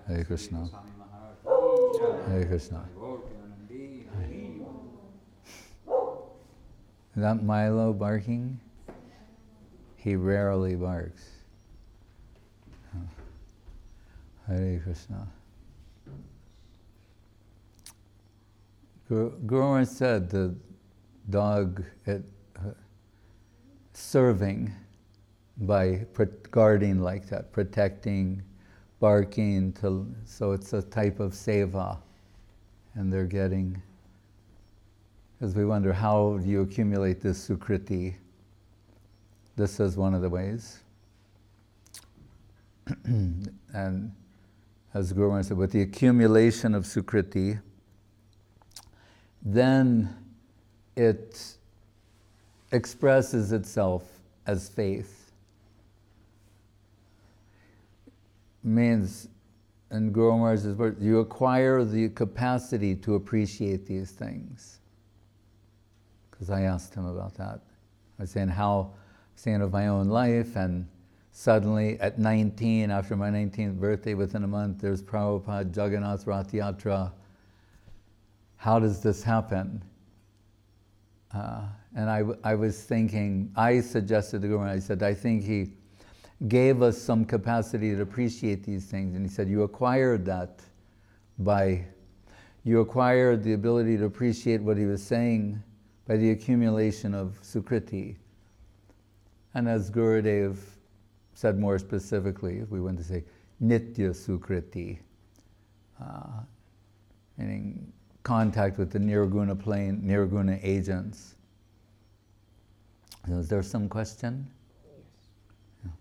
Hare Krishna. Hare Krishna. Is that Milo barking? He rarely barks. Hare Krishna. Guru Maharaj said the dog serving by guarding like that, protecting, barking, so it's a type of seva. And they're getting, as we wonder, how do you accumulate this sukriti? This is one of the ways. And as Guru Maharaj said, with the accumulation of sukriti, then it expresses itself as faith. Means, in Guru Maharaj's words, you acquire the capacity to appreciate these things. Because I asked him about that. I was saying of my own life, and suddenly at 19, after my 19th birthday, within a month, there's Prabhupada Jagannath Rath Yatra. How does this happen? And I was thinking, I suggested to Guru Maharaj, I said, I think he gave us some capacity to appreciate these things. And he said, you acquired that you acquired the ability to appreciate what he was saying by the accumulation of sukriti. And as Gurudev said more specifically, if we want to say nitya sukriti, meaning contact with the nirguna plane, nirguna agents. Is there some question? Yes.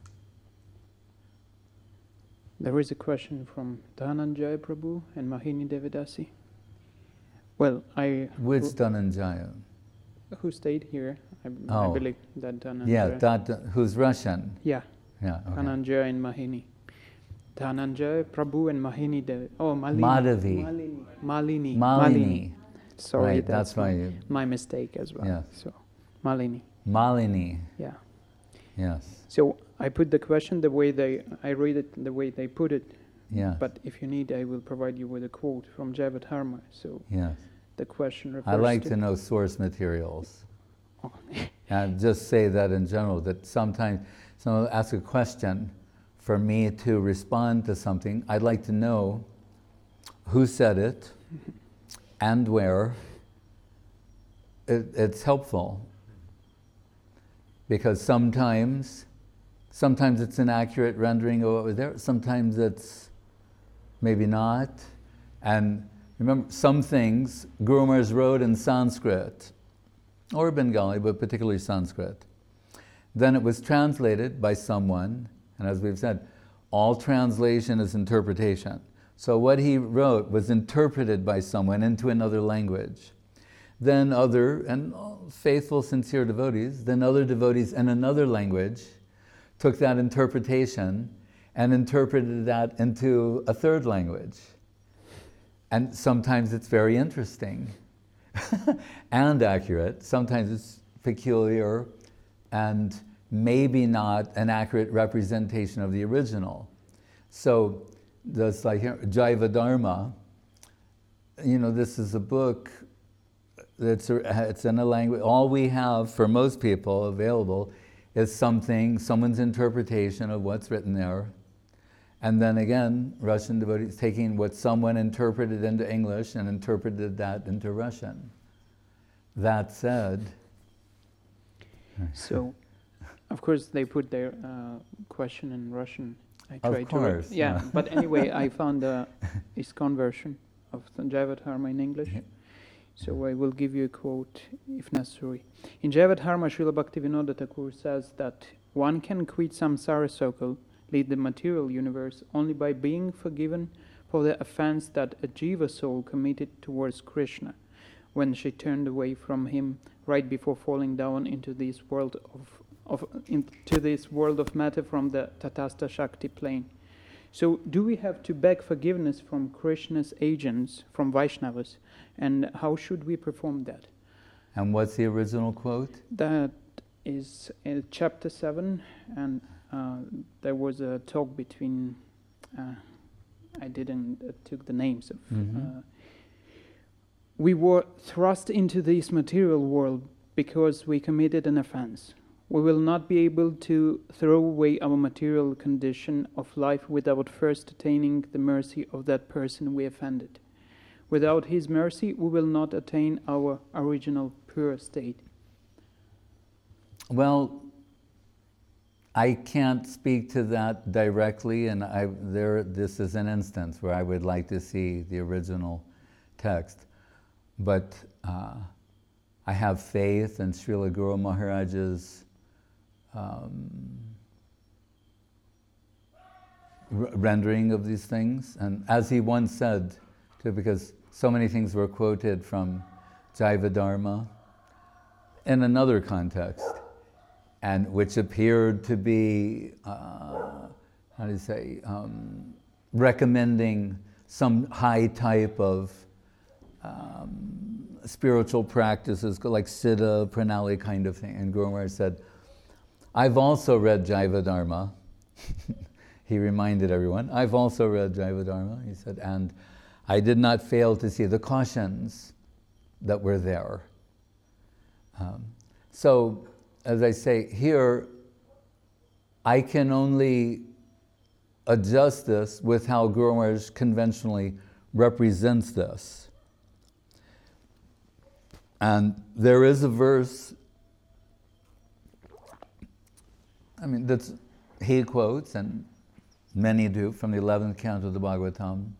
There is a question from Dhananjaya Prabhu and Mahini Devidasi. Well, Which Dhananjaya? Who stayed here? I believe that Dhananjaya. Yeah, who's Russian? Yeah. Yeah. Okay. Dhananjaya and Mahini. Dhananjaya Prabhu and Mahini Devi. Oh, Malini. Madhavi. Malini. Sorry, right, that's why my mistake as well. Yes. So, Malini. Yeah. Yes. So I put the question I read it the way they put it. Yeah. But if you need, I will provide you with a quote from Javatharma. So yes. The question refers I like to know source materials. Oh. And just say that in general, that sometimes someone will ask a question for me to respond to something. I'd like to know who said it and where. It's helpful. Because sometimes it's an accurate rendering of what was there, sometimes it's maybe not. And remember, some things Guru Maharaj wrote in Sanskrit, or Bengali, but particularly Sanskrit. Then it was translated by someone, and as we've said, all translation is interpretation. So what he wrote was interpreted by someone into another language. Then other, and faithful, sincere devotees, then other devotees in another language took that interpretation and interpreted that into a third language. And sometimes it's very interesting and accurate. Sometimes it's peculiar and maybe not an accurate representation of the original. So that's like Jaiva Dharma. This is a book. It's in a language. All we have for most people available is someone's interpretation of what's written there. And then again, Russian devotees taking what someone interpreted into English and interpreted that into Russian. That said... So, of course, they put their question in Russian. I tried of course. Yeah, but anyway, I found the ISKCON version of the Javatharma in English. So I will give you a quote if necessary. In Javatharma, Srila Bhaktivinoda Thakur says that one can quit samsara circle, lead the material universe, only by being forgiven for the offense that a jiva soul committed towards Krishna when she turned away from him right before falling down into this world of matter from the Tatastha Shakti plane. So do we have to beg forgiveness from Krishna's agents, from Vaishnavas, and how should we perform that? And what's the original quote? That is in chapter 7, and there was a talk between I didn't took the names of. We were thrust into this material world because we committed an offense. We will not be able to throw away our material condition of life without first attaining the mercy of that person we offended. Without his mercy, we will not attain our original pure state. Well, I can't speak to that directly, and this is an instance where I would like to see the original text. But I have faith in Srila Guru Maharaj's rendering of these things. And as he once said, too, because so many things were quoted from Jaiva Dharma in another context, and which appeared to be, recommending some high type of spiritual practices, like Siddha, Pranali kind of thing. And Guru Maharaj said, I've also read Jaiva Dharma. He reminded everyone, I've also read Jaiva Dharma, he said, and I did not fail to see the cautions that were there. So, as I say, here, I can only adjust this with how Guru Maharaj conventionally represents this. And there is a verse, that's he quotes, and many do, from the 11th canto of the Bhagavatam.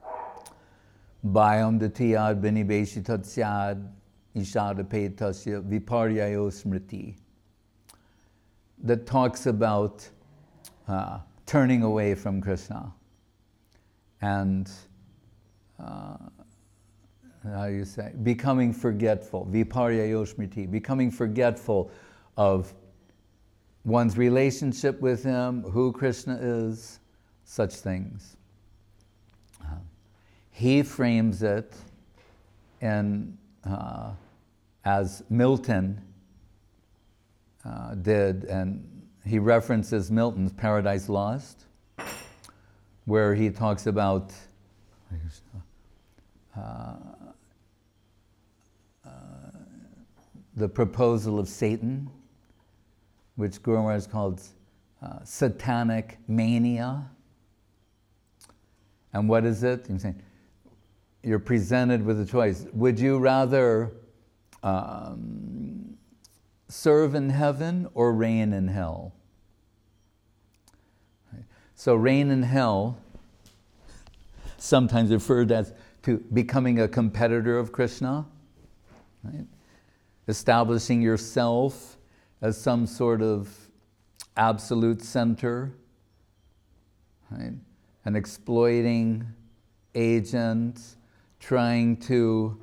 Bhayam datiyad binibeshitat syad ishadapetasya viparyayo smriti. That talks about turning away from Krishna. And becoming forgetful, viparyayo smriti, becoming forgetful of one's relationship with him, who Krishna is, such things. He frames it as Milton did, and he references Milton's Paradise Lost, where he talks about the proposal of Satan, which Guru Maharaj called satanic mania. And what is it? He's saying, you're presented with a choice. Would you rather serve in heaven or reign in hell? Right. So reign in hell, sometimes referred as to becoming a competitor of Krishna, right? Establishing yourself as some sort of absolute center, right? And exploiting agents, trying to,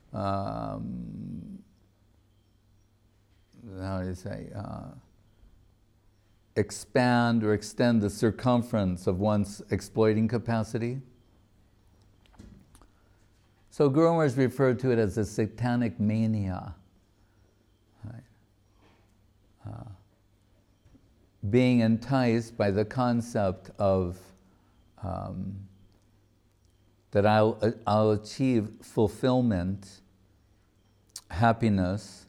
expand or extend the circumference of one's exploiting capacity. So Guru Maharaj referred to it as a satanic mania. Right? Being enticed by the concept of that I'll achieve fulfillment, happiness,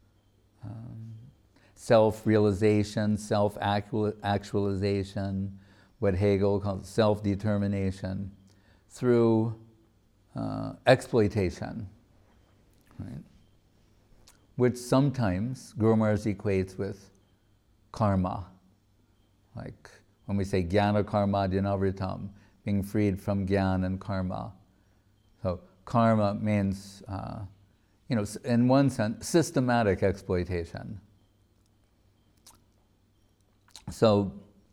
self-realization, self-actualization, what Hegel calls self-determination, through exploitation, right? Which sometimes Guru Maharaj equates with karma. Like when we say jnana karma dhyanavrtam, being freed from jnana and karma. So karma means, in one sense, systematic exploitation. So,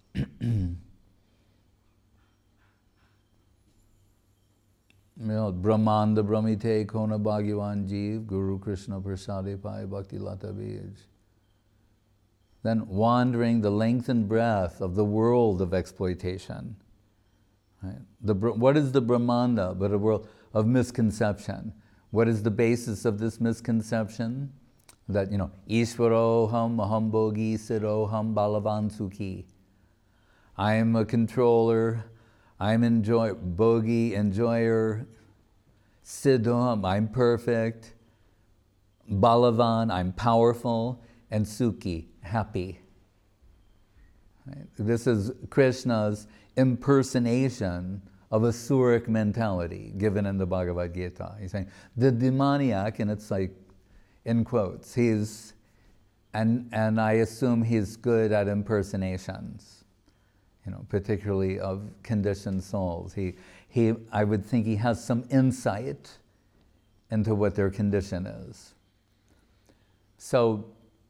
Brahmanda Brahmite Kona Bhagyavan Jeev Guru Krishna Prasade Pai Bhakti Lata Bij. Then wandering the length and breadth of the world of exploitation. Right? What is the Brahmanda but a world of misconception? What is the basis of this misconception? That, Ishvaroham Aham Bhogi Siroham Balavan Sukhi. I am a controller, I'm Bogi, enjoyer. Siddham, I'm perfect. Balavan, I'm powerful. And Sukhi, happy. Right? This is Krishna's impersonation of a Suric mentality given in the Bhagavad Gita. He's saying, the demoniac, and it's like, in quotes, and I assume he's good at impersonations, particularly of conditioned souls. I would think he has some insight into what their condition is. So,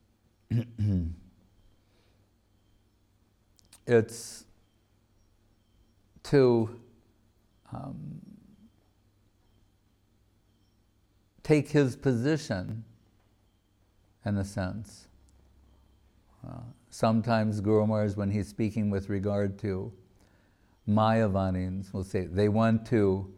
it's to take his position, in a sense. Sometimes Guru Maharaj, when he's speaking with regard to Mayavanins, will say they want to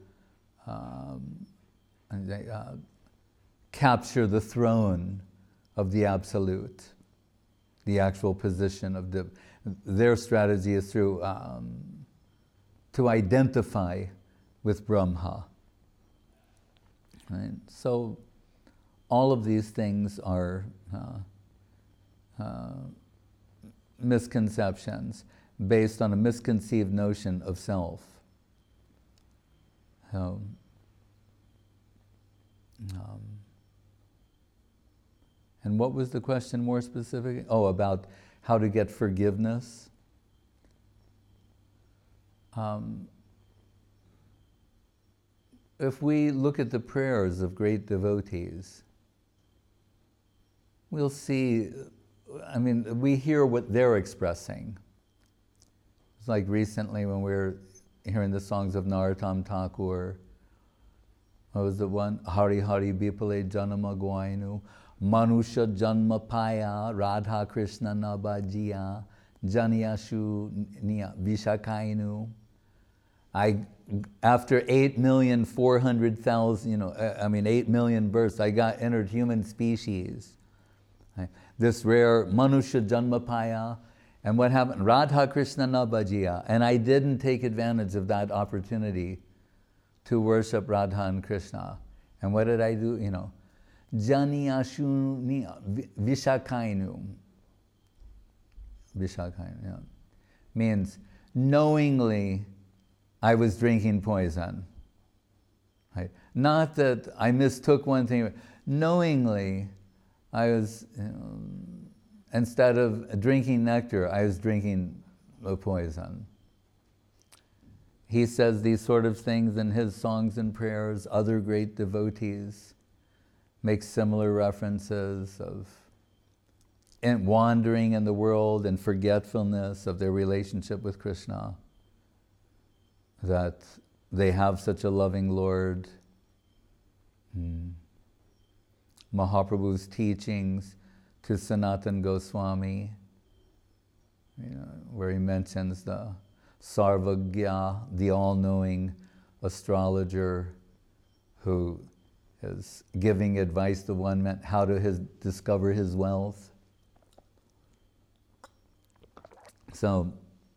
capture the throne of the Absolute, the actual position of their strategy is through to identify with Brahma. Right? So all of these things are misconceptions based on a misconceived notion of self. And what was the question more specific? Oh, about how to get forgiveness. If we look at the prayers of great devotees, we'll see, we hear what they're expressing. It's like recently when we were hearing the songs of Narottam Thakur. What was the one? Hari Hari Bipale Janama Goainu, Manusha Janma Paya, Radha Krishna Nabajiya, Janiyashu Vishakainu. After 8,400,000, 8 million births, I got entered human species. Right? This rare Manusha Janmapaya. And what happened? Radha Krishna Nabajiya. And I didn't take advantage of that opportunity to worship Radha and Krishna. And what did I do? Janiyashu Vishakainu. Vishakainu, yeah. Means knowingly I was drinking poison. Right? Not that I mistook one thing, knowingly I was, instead of drinking nectar, I was drinking a poison. He says these sort of things in his songs and prayers. Other great devotees make similar references of wandering in the world and forgetfulness of their relationship with Krishna. That they have such a loving Lord. Mahaprabhu's teachings to Sanatana Goswami, where he mentions the Sarvagya, the all-knowing astrologer who is giving advice to one man how to discover his wealth. So,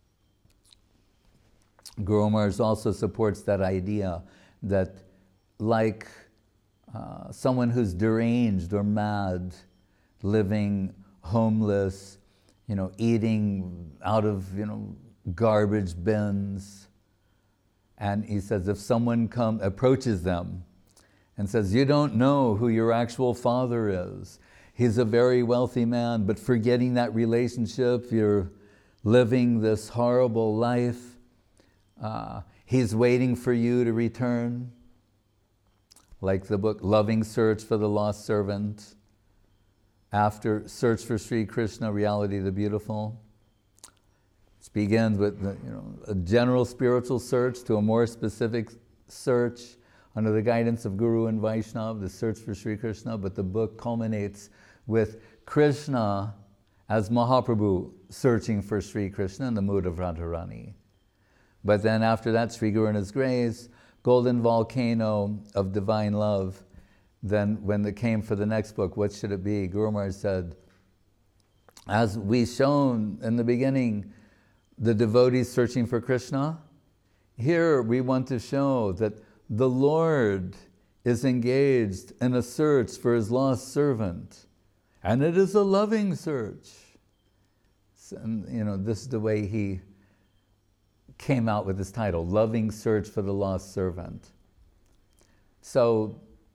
Guru Maharaj also supports that idea that like someone who's deranged or mad, living homeless, eating out of, garbage bins. And he says if someone approaches them and says, you don't know who your actual father is. He's a very wealthy man, but forgetting that relationship, you're living this horrible life. He's waiting for you to return. Like the book Loving Search for the Lost Servant. After Search for Sri Krishna, Reality the Beautiful. It begins with a general spiritual search to a more specific search under the guidance of Guru and Vaishnava, the search for Sri Krishna, but the book culminates with Krishna as Mahaprabhu searching for Sri Krishna in the mood of Radharani. But then after that, Sri Guru and His Grace, golden volcano of divine love. Then when it came for the next book, what should it be? Guru Maharaj said, as we shown in the beginning, the devotees searching for Krishna, here we want to show that the Lord is engaged in a search for his lost servant. And it is a loving search. And, this is the way he came out with this title, Loving Search for the Lost Servant. So,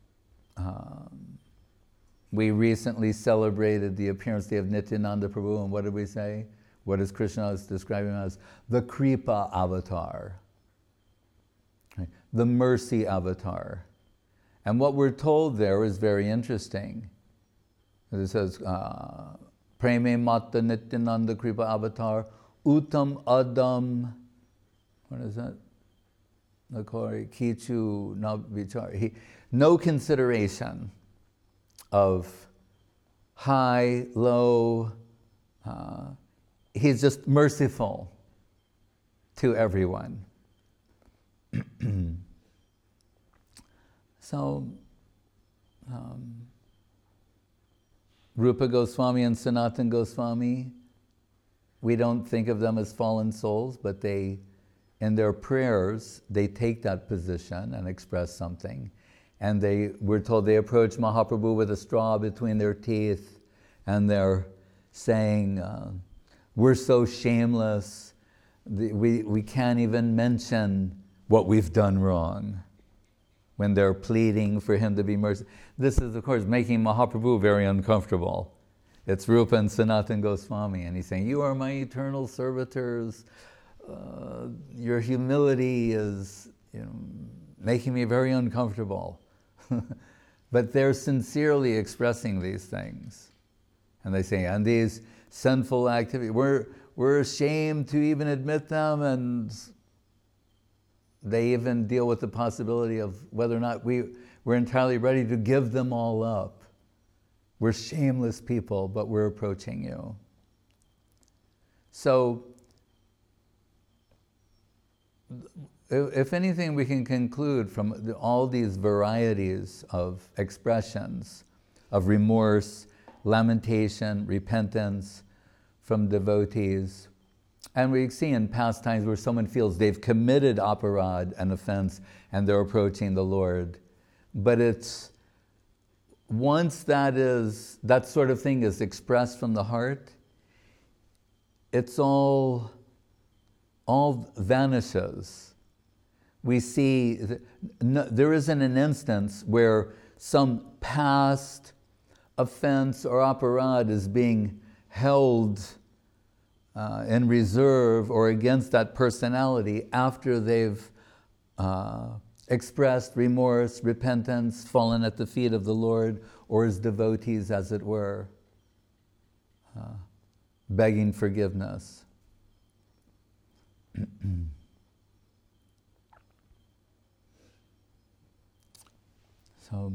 we recently celebrated the appearance day of Nityananda Prabhu, and what did we say? What is Krishna describing as? The Kripa avatar, right? The mercy avatar. And what we're told there is very interesting. It says, Preme Mata Nityananda Kripa avatar, Uttam Adam, what is that? Kichu na vichar. No consideration of high, low. He's just merciful to everyone. So, Rupa Goswami and Sanatana Goswami, we don't think of them as fallen souls, but in their prayers, they take that position and express something. And we're told they approach Mahaprabhu with a straw between their teeth, and they're saying, we're so shameless, we can't even mention what we've done wrong, when they're pleading for him to be merciful. This is, of course, making Mahaprabhu very uncomfortable. It's Rupa and Sanatana Goswami, and he's saying, you are my eternal servitors. Your humility is making me very uncomfortable. But they're sincerely expressing these things. And they say, and these sinful activities, we're ashamed to even admit them, and they even deal with the possibility of whether or not we're entirely ready to give them all up. We're shameless people, but we're approaching you. So, if anything, we can conclude from all these varieties of expressions of remorse, lamentation, repentance from devotees. And we see in past times where someone feels they've committed aparad, an offense, and they're approaching the Lord. But it's once that sort of thing is expressed from the heart, it's all vanishes. We see there isn't an instance where some past offense or aparad is being held in reserve or against that personality after they've expressed remorse, repentance, fallen at the feet of the Lord, or as devotees, as it were, begging forgiveness. So,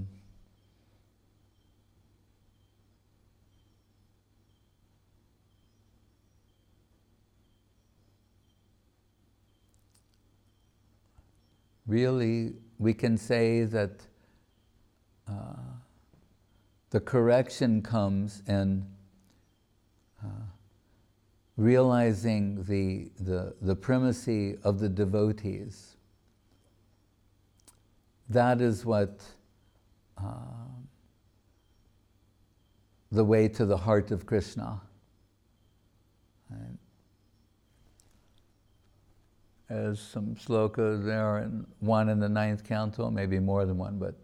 really, we can say that the correction comes in realizing the primacy of the devotees. That is what the way to the heart of Krishna. Right? There's some slokas there, and one in the 9th canto, maybe more than one, but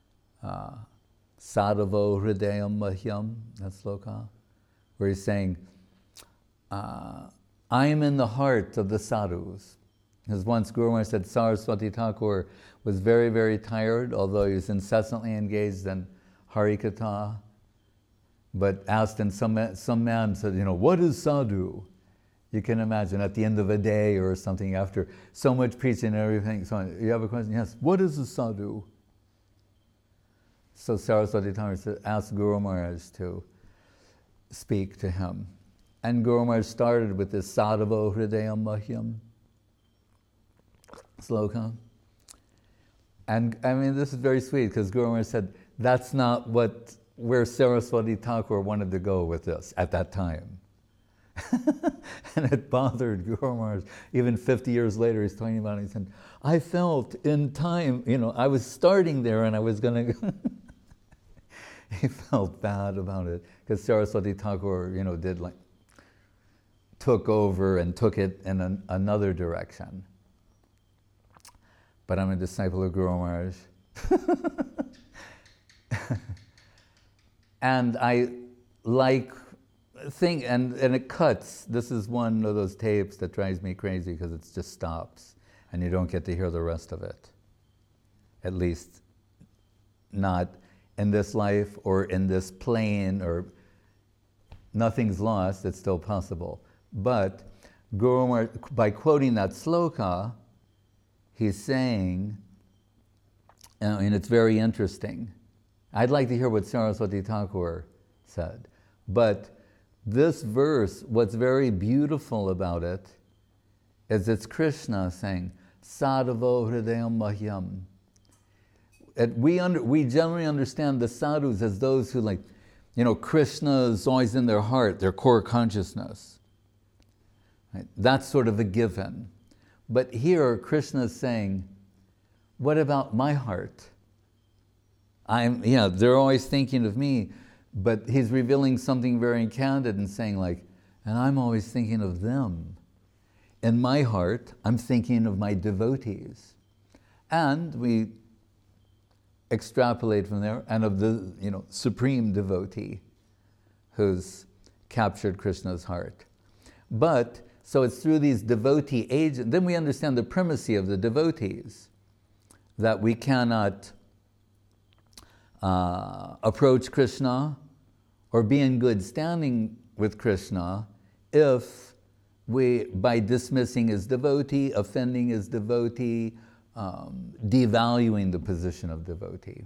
Sadhavo Hridayam Mahyam, that sloka, where he's saying, I am in the heart of the sadhus. Because once Guru Maharaj said Saraswati Thakur was very, very tired, although he was incessantly engaged in Harikatha, but asked, and some man said, what is sadhu? You can imagine at the end of a day or something, after so much preaching and everything, so you have a question? Yes, what is a sadhu? So Saraswati Thakur asked Guru Maharaj to speak to him. And Guru Maharaj started with this Sadhavo Hridayam Mahyam sloka. And I mean, this is very sweet, because Guru Maharaj said, that's not where Saraswati Thakur wanted to go with this at that time. And it bothered Guru Maharaj. Even 50 years later, he's talking about it. He said, I felt in time, I was starting there and I was going to... He felt bad about it because Saraswati Thakur, took over and took it in another direction. But I'm a disciple of Guru Maharaj. And I and it cuts. This is one of those tapes that drives me crazy because it just stops and you don't get to hear the rest of it. At least not in this life or in this plane, or nothing's lost, it's still possible. But Guru Maharaj, by quoting that sloka, he's saying, and it's very interesting. I'd like to hear what Saraswati Thakur said. But this verse, what's very beautiful about it, is it's Krishna saying, Sadhavo hridayam mahyam. We generally understand the sadhus as those who Krishna is always in their heart, their core consciousness. Right? That's sort of a given. But here, Krishna is saying, what about my heart? They're always thinking of me, but he's revealing something very candid and saying and I'm always thinking of them. In my heart, I'm thinking of my devotees. And we extrapolate from there, and of the supreme devotee who's captured Krishna's heart. But, so it's through these devotee agents, then we understand the primacy of the devotees, that we cannot approach Krishna or be in good standing with Krishna if we, by dismissing his devotee, offending his devotee, devaluing the position of devotee.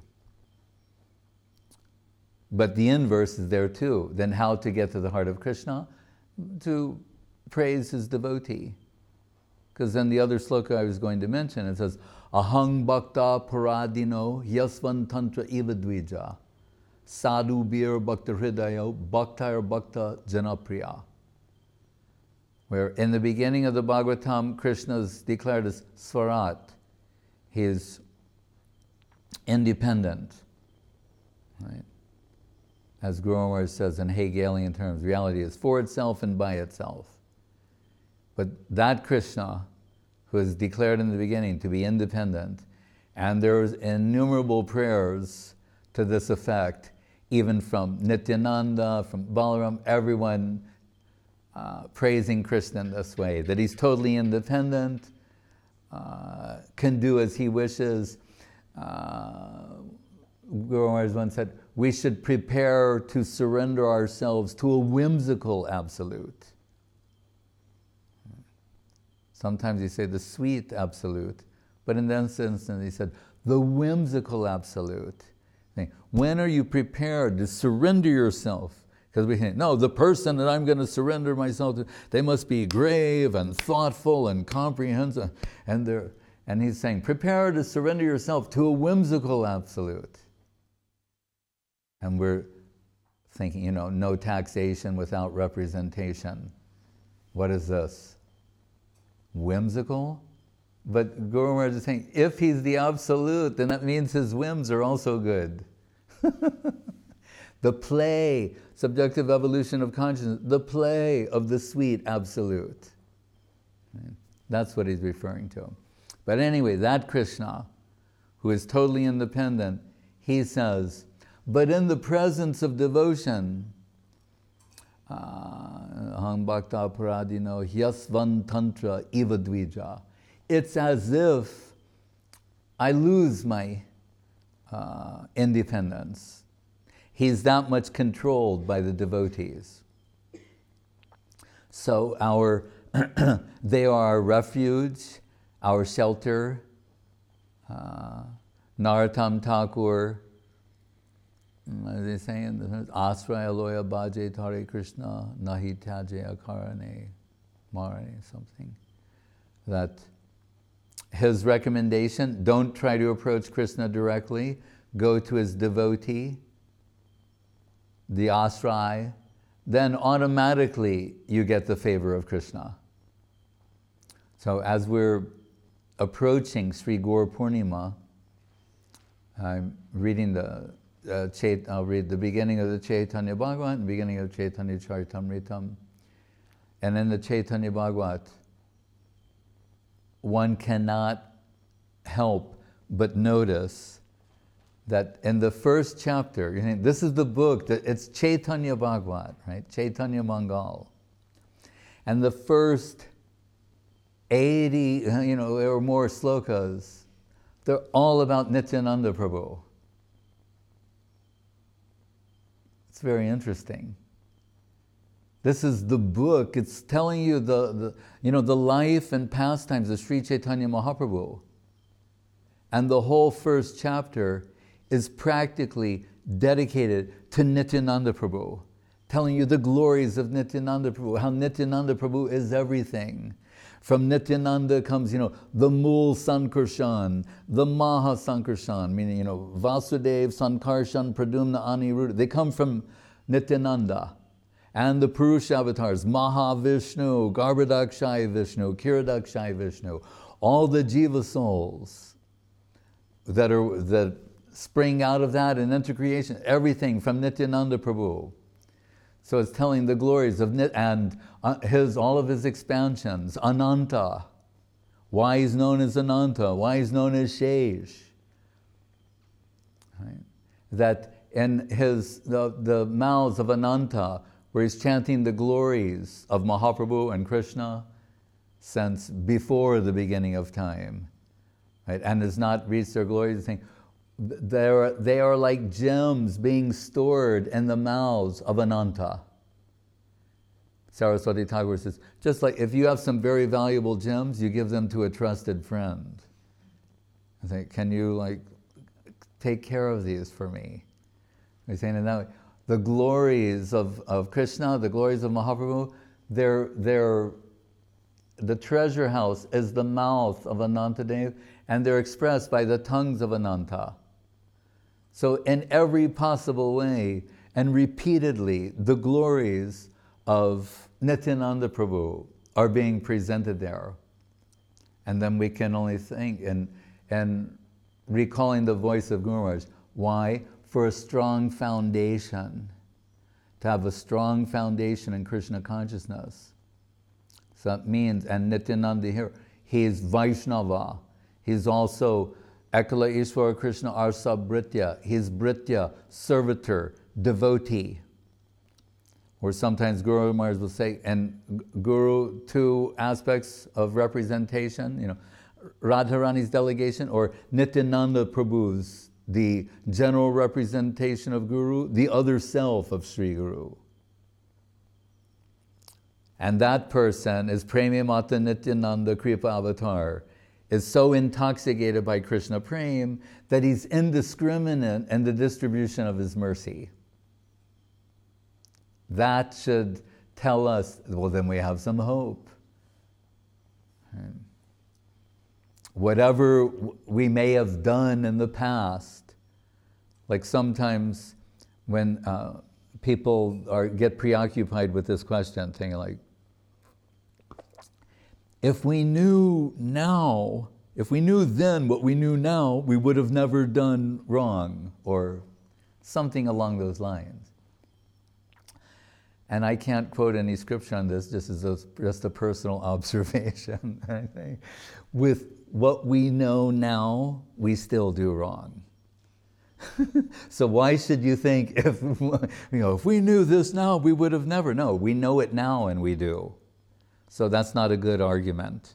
But the inverse is there too. Then how to get to the heart of Krishna? To praise his devotee. Because then the other sloka I was going to mention, it says, Ahang bhakta paradino yasvan tantra ivadvija sadhu bir bhakta hridayo bhakta bhakta janapriya. Where in the beginning of the Bhagavatam, Krishna is declared as Swarat. He is independent, right? As Guru Maharaj says in Hegelian terms, reality is for itself and by itself. But that Krishna, who is declared in the beginning to be independent, and there's innumerable prayers to this effect, even from Nityananda, from Balaram, everyone praising Krishna in this way, that he's totally independent, can do as he wishes. Guru Maharaj once said, we should prepare to surrender ourselves to a whimsical absolute. Sometimes you say the sweet absolute, but in this instance he said, the whimsical absolute. When are you prepared to surrender yourself? Because we think, no, the person that I'm going to surrender myself to, they must be grave and thoughtful and comprehensive. And he's saying, prepare to surrender yourself to a whimsical absolute. And we're thinking, no taxation without representation. What is this? Whimsical? But Guru Maharaj is saying, if he's the absolute, then that means his whims are also good. The play, subjective evolution of consciousness, the play of the sweet absolute. That's what he's referring to. But anyway, that Krishna, who is totally independent, he says, but in the presence of devotion, Aham bhakta paradino hyasvan tantra ivadvija, it's as if I lose my independence. He's that much controlled by the devotees. So they are our refuge, our shelter. Narottam Thakur, as they say in the Asraya loya bhaje tare Krishna nahi tyaje akarane marane, something. That his recommendation, don't try to approach Krishna directly, go to his devotee, the asrai, then automatically you get the favor of Krishna. So as we're approaching Sri Gaur Purnima, I'm reading I'll read the beginning of the Chaitanya Bhagavat and the beginning of Chaitanya Charitamritam. And in the Chaitanya Bhagavat, one cannot help but notice that in the first chapter, this is the book, it's Chaitanya Bhagavat, right? Chaitanya Mangal. And the first 80, or more slokas, they're all about Nityananda Prabhu. It's very interesting. This is the book, it's telling you the life and pastimes of Sri Chaitanya Mahaprabhu. And the whole first chapter is practically dedicated to Nityananda Prabhu, telling you the glories of Nityananda Prabhu, how Nityananda Prabhu is everything. From Nityananda comes, the Mool Sankarshan, the Maha Sankarshan, meaning, Vasudev, Sankarshan, Pradumna, Aniruddha. They come from Nityananda. And the Purusha avatars, Mahavishnu, Garbhodakshaya Vishnu, Kiradakshaya Vishnu, all the Jiva souls that spring out of that and enter creation, everything from Nityananda Prabhu. So it's telling the glories of and all of his expansions, Ananta, why he's known as Ananta, why he's known as Shesh. Right? That in the mouths of Ananta, where he's chanting the glories of Mahaprabhu and Krishna since before the beginning of time, right? And has not reached their glories, saying, they are like gems being stored in the mouths of Ananta. Saraswati Thakur says, just like if you have some very valuable gems, you give them to a trusted friend. I think, can you take care of these for me? He's saying it that way. The glories of Krishna, the glories of Mahaprabhu, the treasure house is the mouth of Anantadev, and they're expressed by the tongues of Ananta. So in every possible way, and repeatedly, the glories of Nityananda Prabhu are being presented there. And then we can only think, and recalling the voice of Guru Maharaj, why? For a strong foundation, to have a strong foundation in Krishna consciousness. So that means, and Nityananda here, he is Vaishnava. He's also Ekala Ishvara Krishna Arsa Britya. He's Britya, servitor, devotee. Or sometimes Guru Maharaj will say, and Guru, two aspects of representation, Radharani's delegation, or Nityananda Prabhu's, the general representation of Guru, the other self of Sri Guru. And that person is Premi Mata Nityananda Kripa Avatar, is so intoxicated by Krishna Prem that he's indiscriminate in the distribution of his mercy. That should tell us, well, then we have some hope. Whatever we may have done in the past, like sometimes when people get preoccupied with this question, thinking like, if we knew then what we knew now, we would have never done wrong, or something along those lines. And I can't quote any scripture on this, just a personal observation. I think. With what we know now, we still do wrong. So why should you think if we knew this now, we would have never? No, we know it now and we do. So that's not a good argument.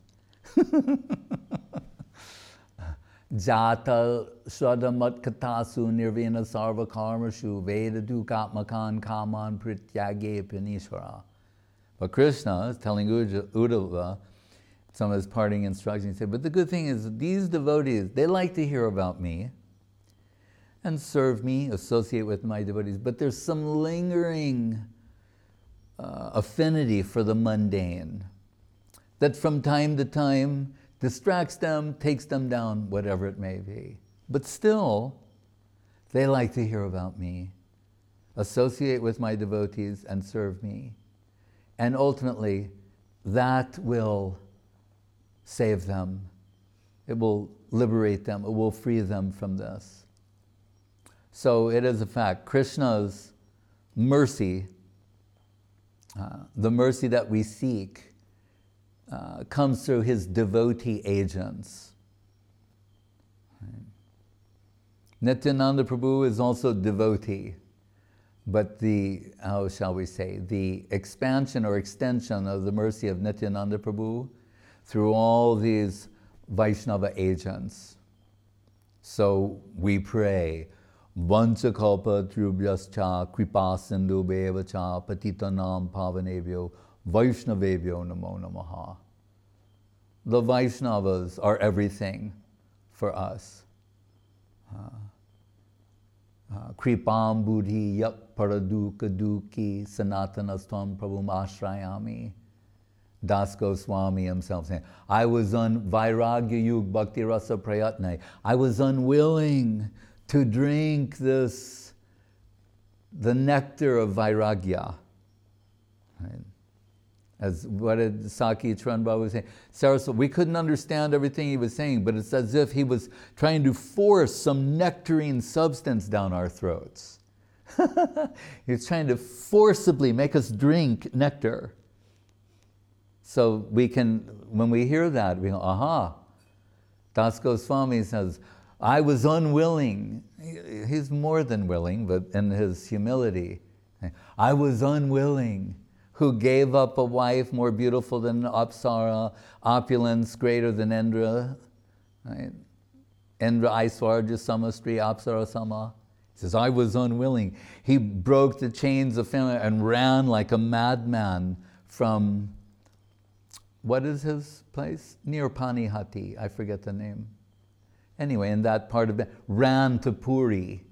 Jata Swadamat Katasu Nirvana Sarva Karmashu Veda Dukatmakan Kaman Prityage Pinishvara. But Krishna is telling Uddhava some of his parting instructions. He said, but the good thing is these devotees, they like to hear about me and serve me, associate with my devotees, but there's some lingering affinity for the mundane that from time to time distracts them, takes them down, whatever it may be. But still, they like to hear about me. associate with my devotees and serve me. And ultimately, that will save them. It will liberate them. It will free them from this. So it is a fact. Krishna's mercy, the mercy that we seek, comes through his devotee agents. Nityananda Prabhu is also devotee, but how shall we say, the expansion or extension of the mercy of Nityananda Prabhu through all these Vaishnava agents. So we pray, Vanchakalpa Trubhyascha Kripa Sindhu Bevacha Patitanam Pavanebhyo Vaishnavebhyo Namo Namaha. The Vaishnavas are everything for us. Kripam Buddhi Yap Paraduka Duki Sanatanastvam Prabhum Ashrayami. Das Goswami himself saying, I was Vairagya Yug Bhakti Rasa Prayatne. I was unwilling to drink the nectar of Vairagya. Right? As what did Saki Charan Babu say? Saraswati, we couldn't understand everything he was saying, but it's as if he was trying to force some nectarine substance down our throats. He was trying to forcibly make us drink nectar. So we can, when we hear that, we go, aha. Das Goswami says, I was unwilling. He's more than willing, but in his humility. I was unwilling, who gave up a wife more beautiful than Apsara, opulence greater than Indra. Right? Indra Aiswarja Samastri Apsara Sama. He says, I was unwilling. He broke the chains of family and ran like a madman from, what is his place? Near Panihati, I forget the name. Anyway, in that part of it, ran to Puri,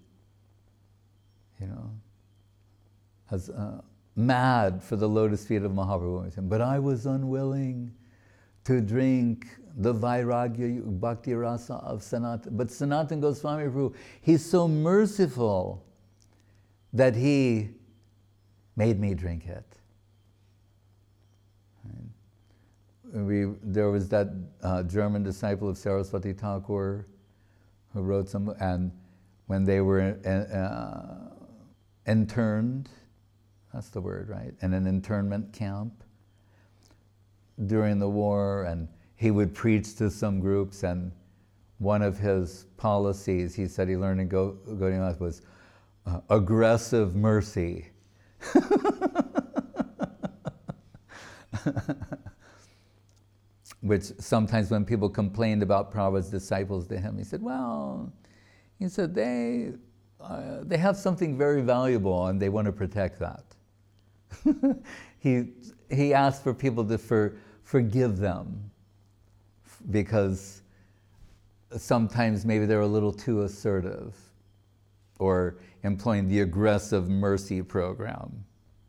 as mad for the lotus feet of Mahaprabhu. But I was unwilling to drink the Vairagya Bhakti Rasa of Sanatana. But Sanatana Goswami Prabhu, he's so merciful that he made me drink it. There was that German disciple of Saraswati Thakur who wrote some, and when they were interned, that's the word, right? In an internment camp during the war, and he would preach to some groups, and one of his policies, he said he learned in Gaudiya Math, was aggressive mercy. Which sometimes when people complained about Prabhupada's disciples to him, he said, they have something very valuable and they want to protect that. He asked for people to forgive them because sometimes maybe they're a little too assertive or employing the aggressive mercy program.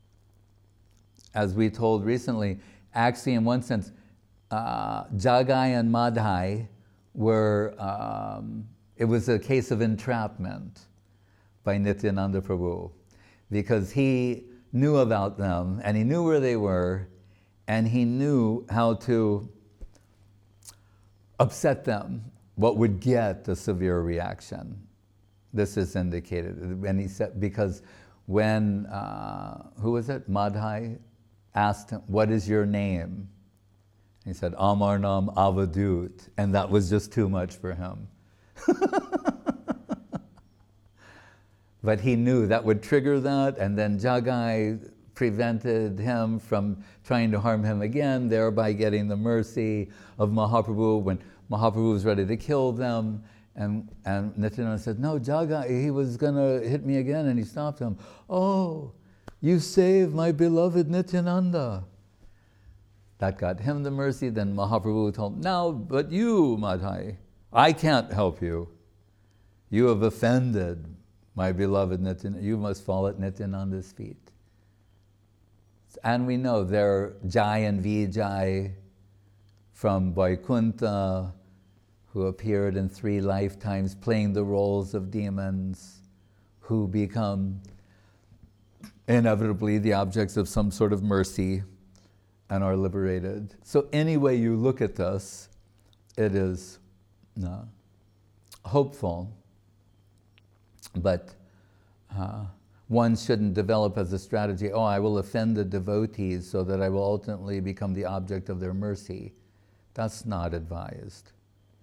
As we told recently, actually in one sense, Jagai and Madhai were, it was a case of entrapment by Nityananda Prabhu, because he knew about them and he knew where they were and he knew how to upset them, what would get a severe reaction. This is indicated. And he said, because when, who was it? Madhai asked him, what is your name? He said, Amar Nam Avadut, and that was just too much for him. But he knew that would trigger that, and then Jagai prevented him from trying to harm him again, thereby getting the mercy of Mahaprabhu when Mahaprabhu was ready to kill them. And Nityananda said, no, Jagai, he was going to hit me again, and he stopped him. Oh, you saved my beloved Nityananda. That got him the mercy. Then Mahaprabhu told him, now, but you, Madhai, I can't help you. You have offended my beloved Nityananda. You must fall at Nityananda's feet. And we know there are Jai and Vijay from Vaikuntha who appeared in 3 lifetimes playing the roles of demons who become inevitably the objects of some sort of mercy and are liberated. So any way you look at this, it is hopeful, but one shouldn't develop as a strategy, I will offend the devotees so that I will ultimately become the object of their mercy. That's not advised.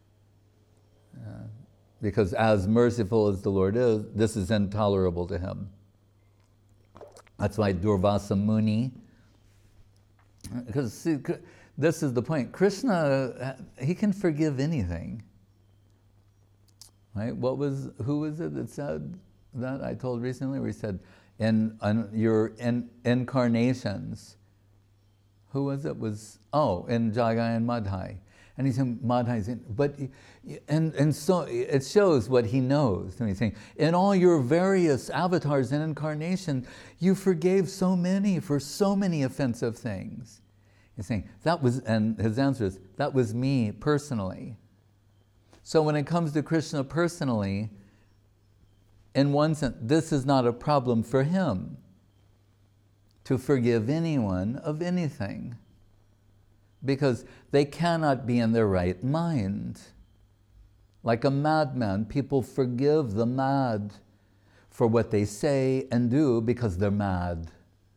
Because as merciful as the Lord is, this is intolerable to him. That's why Durvasa Muni, because see, this is the point. Krishna, he can forgive anything. Right? Who was it that said that I told recently, where he said, in your incarnations, who was it? In Jagai and Madhai. And he's saying, Madhai's in, but, and so it shows what he knows. And he's saying, in all your various avatars and incarnation, you forgave so many for so many offensive things. He's saying, and his answer is, that was me personally. So when it comes to Krishna personally, in one sense, this is not a problem for him to forgive anyone of anything, because they cannot be in their right mind. Like a madman, people forgive the mad for what they say and do because they're mad.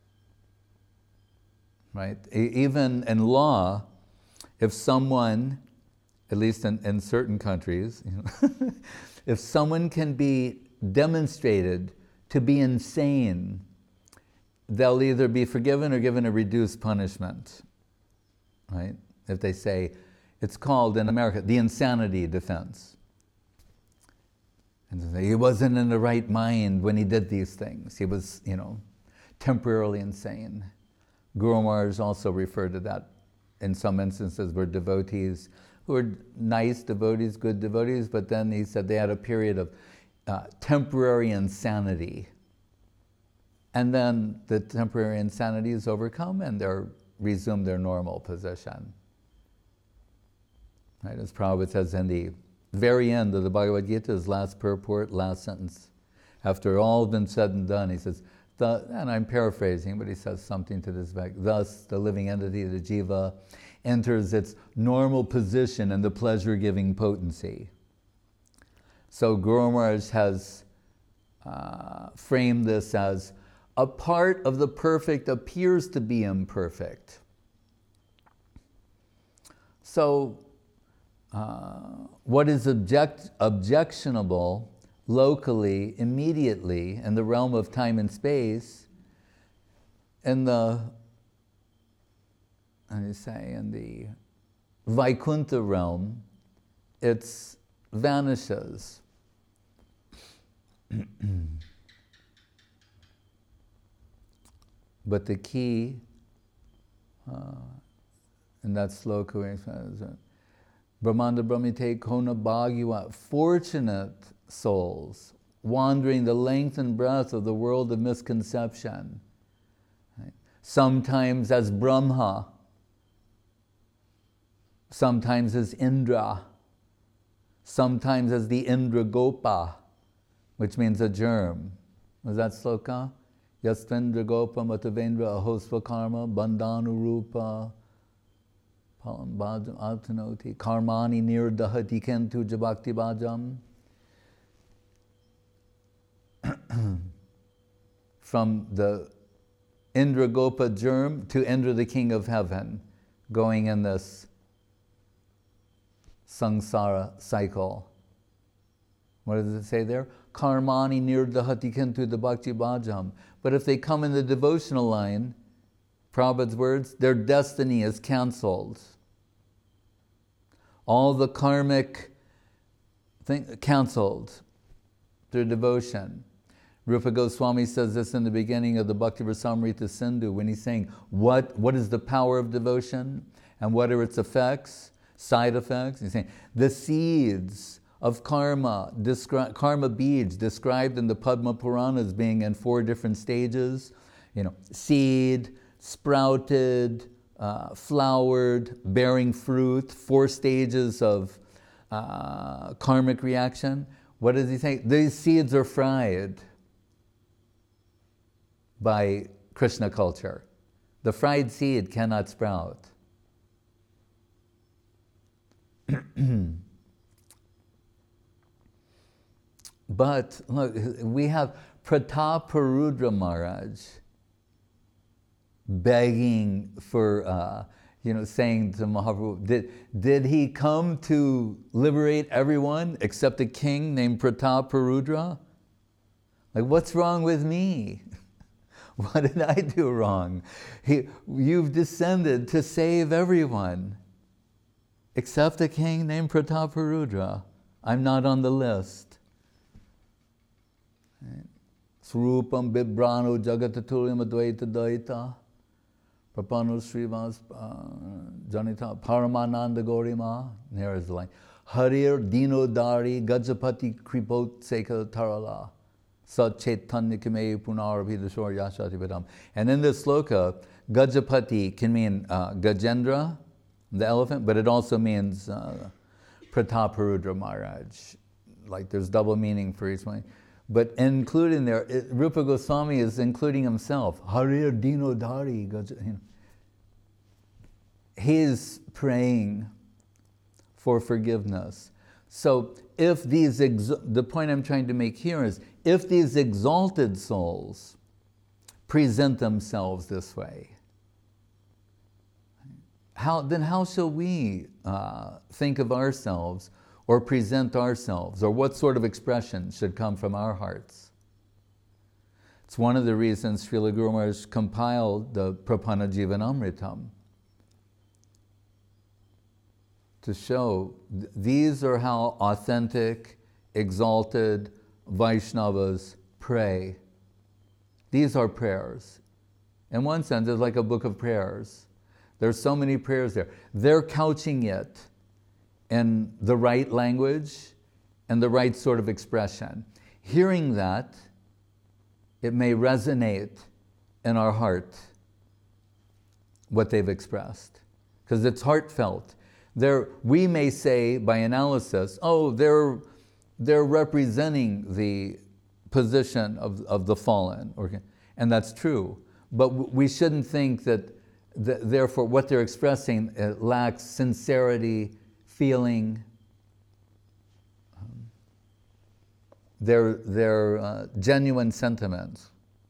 Right? Even in law, if someone, at least in certain countries, if someone can be demonstrated to be insane, they'll either be forgiven or given a reduced punishment. Right? If they say, it's called in America the insanity defense. And they say, he wasn't in the right mind when he did these things. He was, temporarily insane. Guru Maharaj also referred to that in some instances where devotees who were nice devotees, good devotees, but then he said they had a period of temporary insanity. And then the temporary insanity is overcome and they're resume their normal position. Right? As Prabhupada says in the very end of the Bhagavad Gita, his last purport, last sentence, after all been said and done, he says, and I'm paraphrasing, but he says something to this effect, thus the living entity, the jiva, enters its normal position in the pleasure-giving potency. So Guru Maharaj has framed this as, a part of the perfect appears to be imperfect. So, what is objectionable locally, immediately, in the realm of time and space, in the Vaikuntha realm, it vanishes. But the key in that sloka where he says, Brahmanda Brahmite Kona Bhagya, fortunate souls wandering the length and breadth of the world of misconception. Right? Sometimes as Brahma, sometimes as Indra, sometimes as the Indra Gopa, which means a germ. Was that sloka? Yastvendra Gopa Matavendra Ahosva Karma Bandhanurupa Altanoti Karmani Nirdahati Kentu Jabakti Bhajam. From the Indra Gopa germ to Indra the king of heaven, going in this samsara cycle. What does it say there? Karmani nirdahati kentu the bhakti bhajam. But if they come in the devotional line, Prabhupada's words, their destiny is cancelled. All the karmic thing cancelled through devotion. Rupa Goswami says this in the beginning of the Bhakti Rasamrita Sindhu when he's saying, what is the power of devotion and what are its effects, side effects? He's saying, the seeds of karma, karma beads described in the Padma Purana as being in 4 different stages. Seed, sprouted, flowered, bearing fruit, 4 stages of karmic reaction. What does he say? These seeds are fried by Krishna culture. The fried seed cannot sprout. But look, we have Prataparudra Maharaj begging for, saying to Mahaprabhu, did he come to liberate everyone except a king named Prataparudra? Like, what's wrong with me? What did I do wrong? You've descended to save everyone except a king named Prataparudra. I'm not on the list. Srupam bibrano jagataturyam advaita daita prapano srivas janita paramananda gorima. Here is the line. Harir dinodari gajapati kripot seka tarala sat chaitanya kime punarabhidashor yashati vedam. And in this sloka, Gajapati can mean Gajendra, the elephant, but it also means Prataparudra Maharaj. Like there's double meaning for each one. But including there, Rupa Goswami is including himself. Harir Dinodari. He is praying for forgiveness. So if these, the point I'm trying to make here is, if these exalted souls present themselves this way, then how shall we think of ourselves or present ourselves, or what sort of expression should come from our hearts? It's one of the reasons Srila Guru Maharaj compiled the Prapanna Jivanamritam, to show these are how authentic, exalted Vaishnavas pray. These are prayers. In one sense, it's like a book of prayers. There's so many prayers there. They're couching it in the right language and the right sort of expression. Hearing that, it may resonate in our heart what they've expressed, because it's heartfelt. We may say by analysis, oh, they're representing the position of the fallen, and that's true. But we shouldn't think that therefore what they're expressing lacks sincerity, feeling. They're genuine sentiments.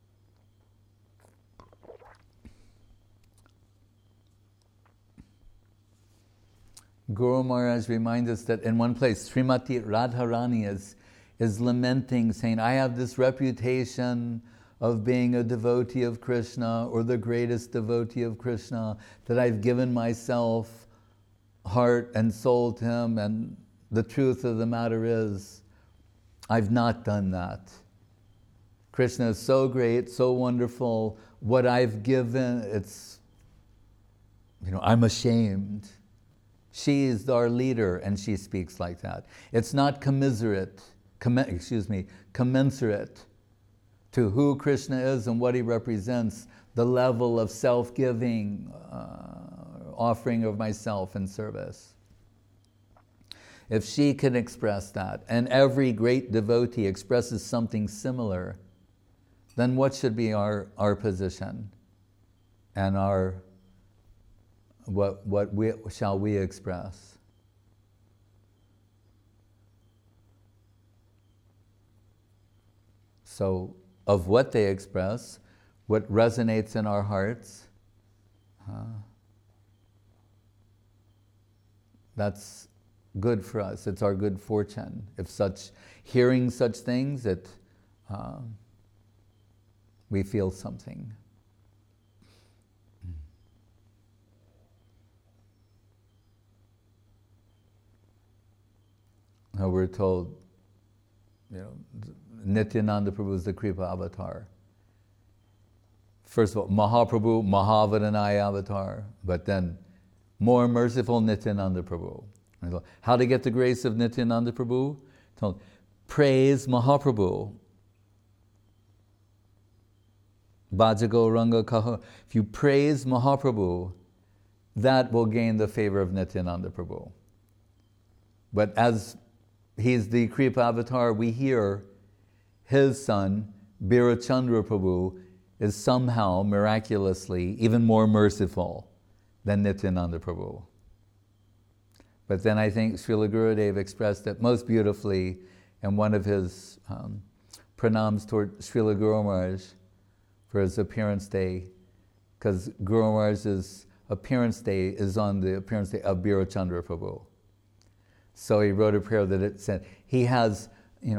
Guru Maharaj reminds us that in one place, Srimati Radharani is lamenting, saying, I have this reputation of being a devotee of Krishna, or the greatest devotee of Krishna, that I've given myself heart and soul to him, and the truth of the matter is, I've not done that. Krishna is so great, so wonderful. What I've given, I'm ashamed. She is our leader, and she speaks like that. It's not commensurate to who Krishna is and what he represents, the level of self-giving, offering of myself in service. If she can express that, and every great devotee expresses something similar, then what should be our position and what shall we express? So, of what they express, what resonates in our hearts, that's good for us. It's our good fortune. If hearing such things, we feel something. Now we're told, Nityananda Prabhu is the Kripa avatar. First of all, Mahaprabhu, Mahavadanaya avatar, but then more merciful Nityananda Prabhu. How to get the grace of Nityananda Prabhu? Told, praise Mahaprabhu. Bhajago Ranga Kaha. If you praise Mahaprabhu, that will gain the favor of Nityananda Prabhu. But as he's the Kripa avatar, we hear his son, Birachandra Prabhu, is somehow, miraculously, even more merciful than Nityananda Prabhu. But then I think Srila Gurudev expressed it most beautifully in one of his pranams toward Srila Guru Maharaj for his appearance day, because Guru Maharaj's appearance day is on the appearance day of Birachandra Prabhu. So he wrote a prayer that it said, he has, he's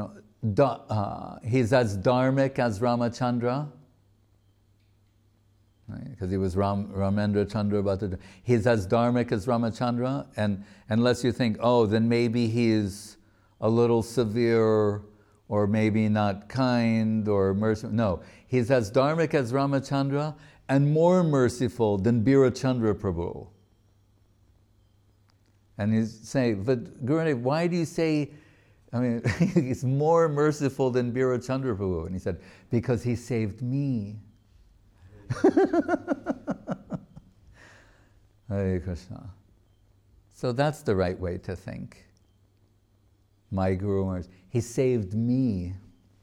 as dharmic as Ramachandra, right? Because he was Ramendra Chandra Bhattacharya. He's as dharmic as Ramachandra, and unless you think, oh, then maybe he's a little severe, or maybe not kind, or merciful. No, he's as dharmic as Ramachandra, and more merciful than Birachandra Prabhu. And he's saying, but Gurudev, why do you say, he's more merciful than Birachandra Prabhu? And he said, because he saved me. Hare Krishna. So that's the right way to think. My Guru Maharaj, he saved me.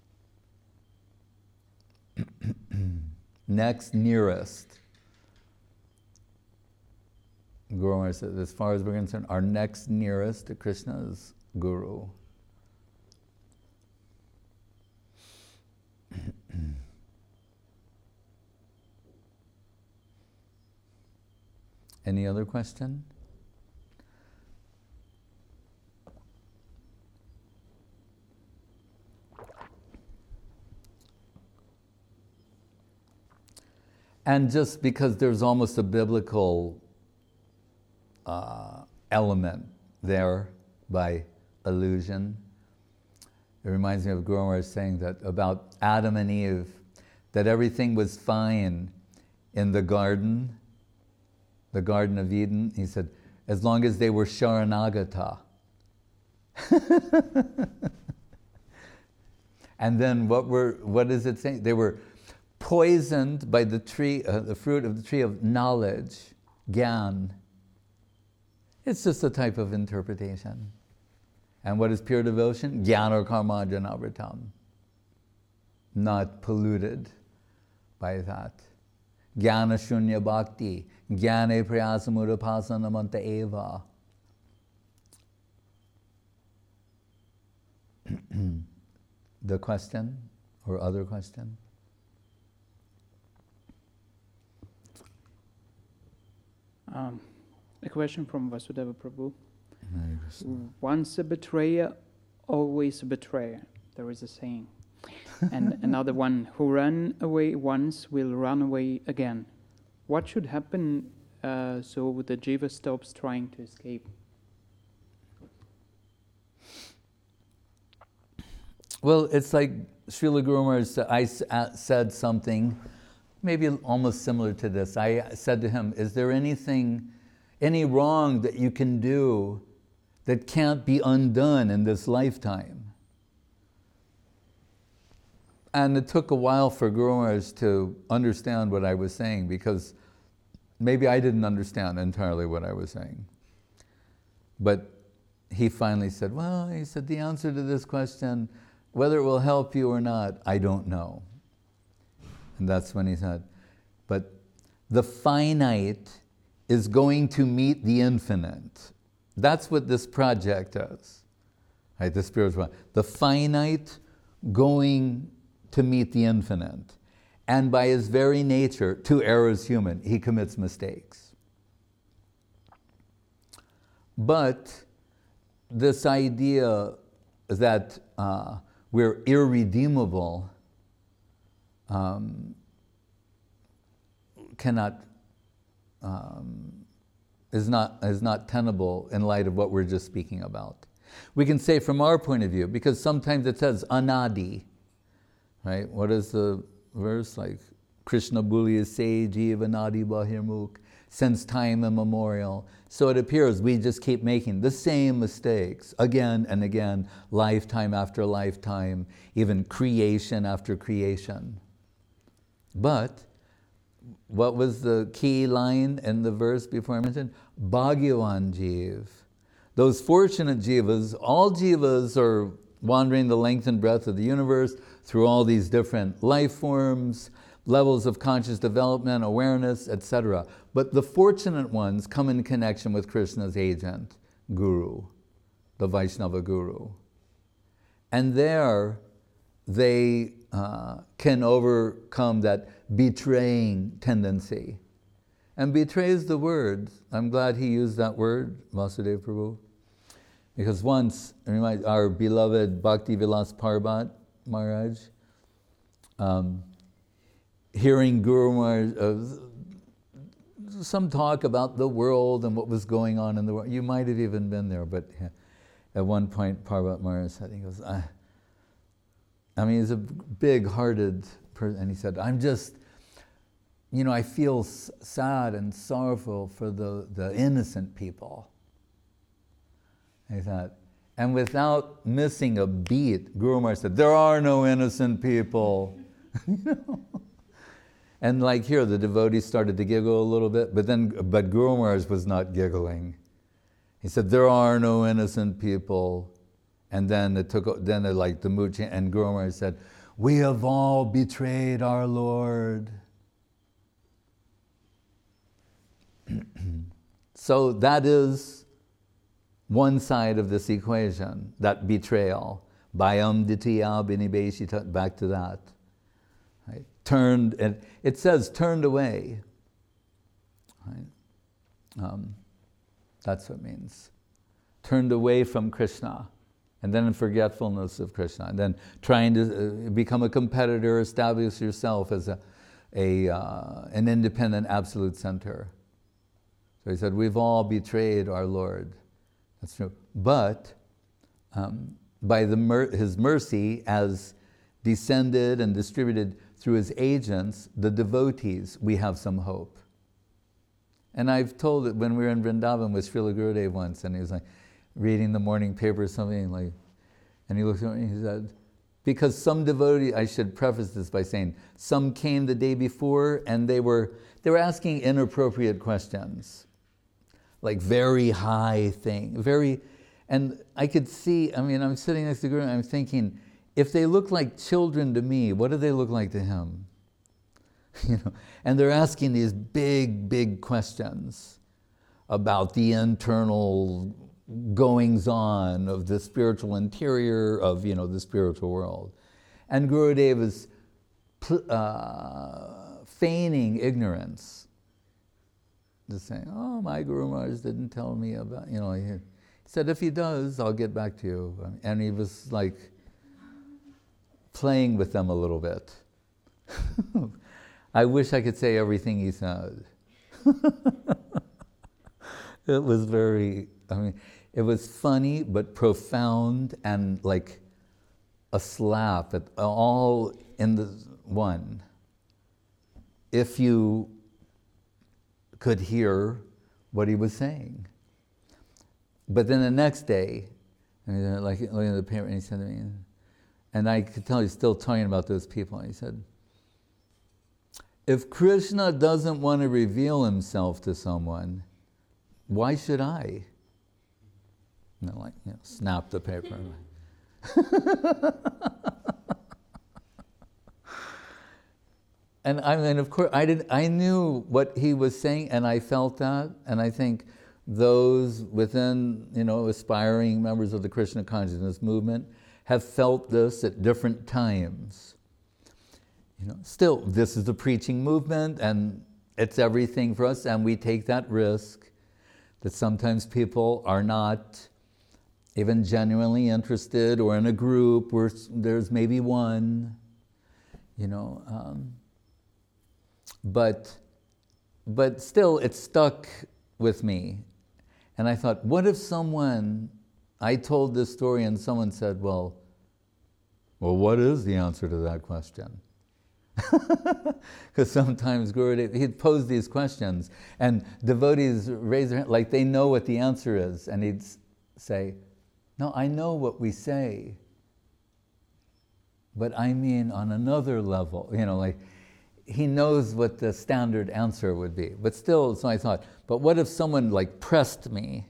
Next nearest. Guru Maharaj said, as far as we're concerned, our next nearest to Krishna is Guru. Any other question? And just because there's almost a biblical element there by allusion, it reminds me of Guru Maharaj saying that about Adam and Eve, that everything was fine in the Garden of Eden. He said, as long as they were Sharanagata. And then what is it saying? They were poisoned by the tree, the fruit of the tree of knowledge, Gyan. It's just a type of interpretation. And what is pure devotion? Jnana karma janavritam. Not polluted by that. Jnana shunya bhakti. Jnane prayasamudapasana eva. The question or other question? A question from Vasudeva Prabhu. Once a betrayer, always a betrayer. There is a saying. And another one, who ran away once will run away again. What should happen so the jiva stops trying to escape? Well, it's like Srila Guru Maharaj said, I said something maybe almost similar to this. I said to him, is there any wrong that you can do that can't be undone in this lifetime? And it took a while for Guru Maharaj to understand what I was saying, because maybe I didn't understand entirely what I was saying. But he finally said, well, he said, the answer to this question, whether it will help you or not, I don't know. And that's when he said, but the finite is going to meet the infinite. That's what this project is, right? The spiritual, the finite going to meet the infinite. And by his very nature, to err is human, he commits mistakes. But this idea that we're irredeemable is not tenable in light of what we're just speaking about. We can say from our point of view, because sometimes it says anadi, right? What is the verse? Like, Krishna Bhuliya Se Jiva Nadi Bahirmukh, since time immemorial. So it appears we just keep making the same mistakes again and again, lifetime after lifetime, even creation after creation. But what was the key line in the verse before I mentioned? Bhagyavan Jiv. Those fortunate jivas, all jivas are wandering the length and breadth of the universe through all these different life forms, levels of conscious development, awareness, etc. But the fortunate ones come in connection with Krishna's agent, Guru, the Vaishnava Guru. And there they can overcome that betraying tendency. And betray is the word. I'm glad he used that word, Vasudeva Prabhu. Because once, our beloved Bhakti Vilas Parbat Maharaj, hearing Guru Maharaj, some talk about the world and what was going on in the world. You might have even been there, but at one point Parbat Maharaj said, he goes, he's a big-hearted person, and he said, I'm just, I feel sad and sorrowful for the innocent people. And he thought, and without missing a beat, Guru Maharaj said, there are no innocent people. And like here, the devotees started to giggle a little bit, but Guru Maharaj was not giggling. He said, there are no innocent people. And then the mood changed, and Guru Maharaj said, we have all betrayed our Lord. So that is one side of this equation, that betrayal. Bayam ditya binibeshita, back to that. Right? Turned, and it says turned away. Right? That's what it means. Turned away from Krishna, and then in forgetfulness of Krishna, and then trying to become a competitor, establish yourself as an independent absolute center. So he said, we've all betrayed our Lord. That's true. But by his mercy, as descended and distributed through his agents, the devotees, we have some hope. And I've told it when we were in Vrindavan with Srila Gurudev once, and he was like reading the morning paper or something, and he looked at me and he said, because some devotee, I should preface this by saying, some came the day before and they were asking inappropriate questions, like very high thing, and I could see, I'm sitting next to Guru and I'm thinking, if they look like children to me, what do they look like to him? And they're asking these big, big questions about the internal goings-on of the spiritual interior of, the spiritual world. And Gurudev is feigning ignorance. Just saying, oh, my Guru Maharaj didn't tell me about, he said, if he does, I'll get back to you. And he was like playing with them a little bit. I wish I could say everything he said. It was it was funny, but profound, and like a slap at all in the one. If you could hear what he was saying. But then the next day, like looking at the paper, and he said to me, and I could tell he's still talking about those people, and he said, if Krishna doesn't want to reveal himself to someone, why should I? Snap the paper. And of course, I knew what he was saying, and I felt that, and I think those within, aspiring members of the Krishna consciousness movement have felt this at different times. Still, this is the preaching movement, and it's everything for us, and we take that risk that sometimes people are not even genuinely interested, or in a group where there's maybe one, but still it stuck with me. And I thought, what if I told this story and someone said, well, what is the answer to that question? Because sometimes Gurudev, he'd pose these questions and devotees raise their hand like they know what the answer is, and he'd say, no, I know what we say, but I mean on another level, he knows what the standard answer would be. But still, so I thought, but what if someone pressed me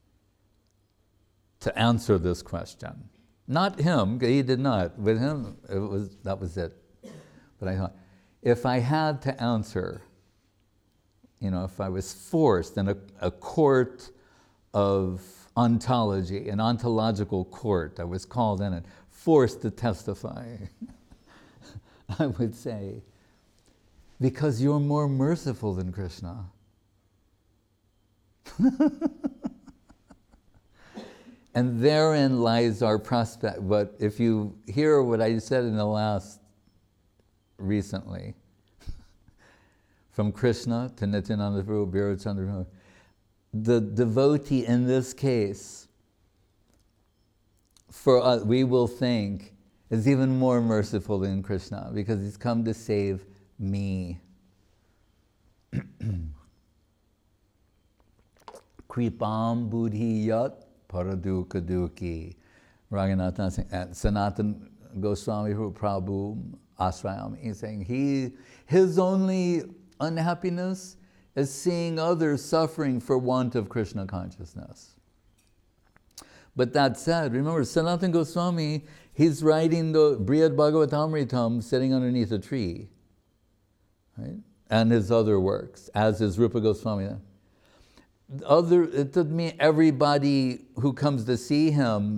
to answer this question? Not him, he did not. With him, that was it. But I thought, if I had to answer, if I was forced in a court of ontology, an ontological court, I was called in and forced to testify, I would say, because you're more merciful than Krishna. And therein lies our prospect. But if you hear what I said in the last recently, from Krishna to Nityananda Prabhu, Birachandra Prabhu, the devotee in this case, for us, we will think, is even more merciful than Krishna because he's come to save me. Kripam buddhi yat paraduka duki. Raghunatha Sanatan Goswami Prabhu Asrayam. He's saying his only unhappiness is seeing others suffering for want of Krishna consciousness. But that said, remember, Sanatan Goswami, he's writing the Brihad Bhagavatamritam sitting underneath a tree, right? And his other works, as is Rupa Goswami. It doesn't mean everybody who comes to see him,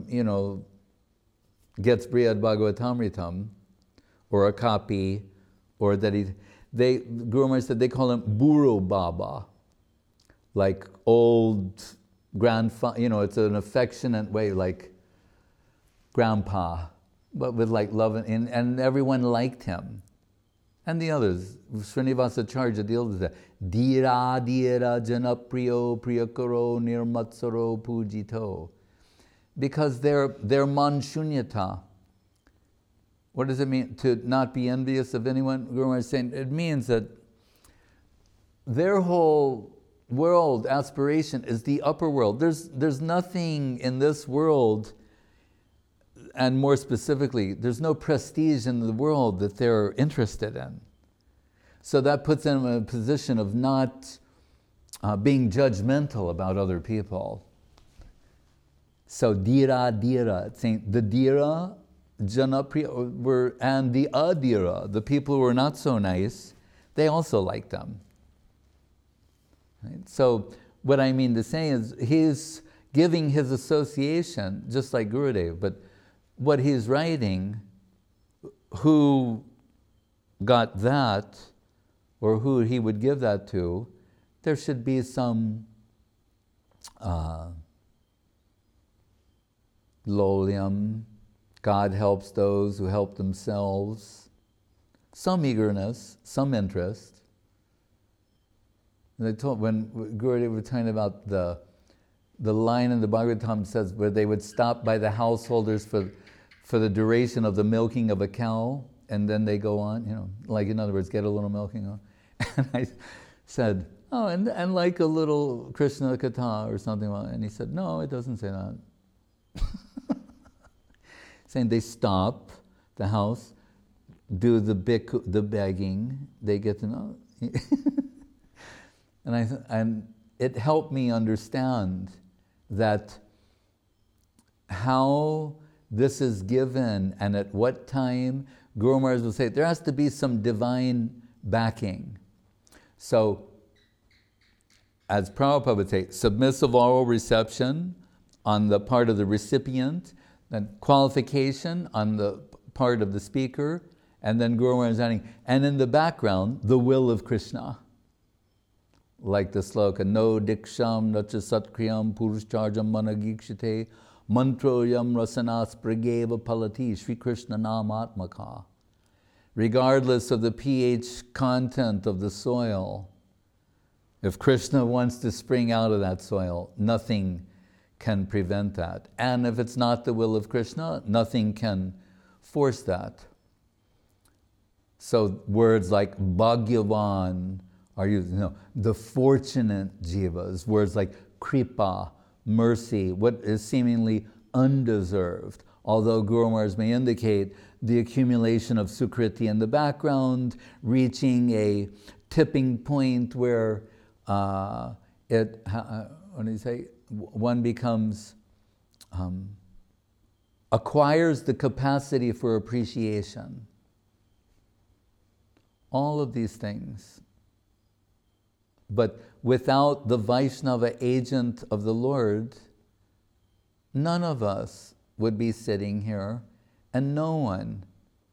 gets Brihad Bhagavatamritam, or a copy, or that Guru Maharaj said they call him Buru Baba, like old grandfather, it's an affectionate way, like grandpa, but with like love, and everyone liked him. And the others, Srinivasacharya deals with that. Dira dira janapriyo priyakaro nirmatsaro pujito. Because their manshunyata. What does it mean to not be envious of anyone? Guru Maharaj is saying it means that their whole world aspiration is the upper world. There's nothing in this world, and more specifically, there's no prestige in the world that they're interested in. So that puts them in a position of not being judgmental about other people. So dira, it's saying the dira, janapriya, and the adira, the people who were not so nice, they also liked them. Right? So what I mean to say is he's giving his association, just like Gurudev, but what he's writing, who got that, or who he would give that to, there should be some lolium, God helps those who help themselves, some eagerness, some interest. When Gurudev was talking about the line in the Bhagavatam says where they would stop by the householders for the duration of the milking of a cow, and then they go on, like in other words, get a little milking on. And I said, oh, and like a little Krishna Katha or something, and he said, no, it doesn't say that. Saying they stop the house, do the begging, they get to know. And it helped me understand that how this is given and at what time. Guru Maharaj will say there has to be some divine backing. So, as Prabhupada would say, submissive oral reception on the part of the recipient, then qualification on the part of the speaker, and then Guru Maharaj adding, and in the background, the will of Krishna. Like the sloka, no diksham nacha satkriyam purushcharjam managikshite mantroyam rasanas prageva palati Sri Krishna namatmaka. Regardless of the pH content of the soil, if Krishna wants to spring out of that soil, nothing can prevent that. And if it's not the will of Krishna, nothing can force that. So words like Bhagyavan are used, the fortunate jivas, words like kripa, mercy, what is seemingly undeserved. Although Guru Maharaj may indicate the accumulation of sukriti in the background, reaching a tipping point where one becomes, acquires the capacity for appreciation. all of these things. But without the Vaishnava agent of the Lord, none of us would be sitting here, and no one.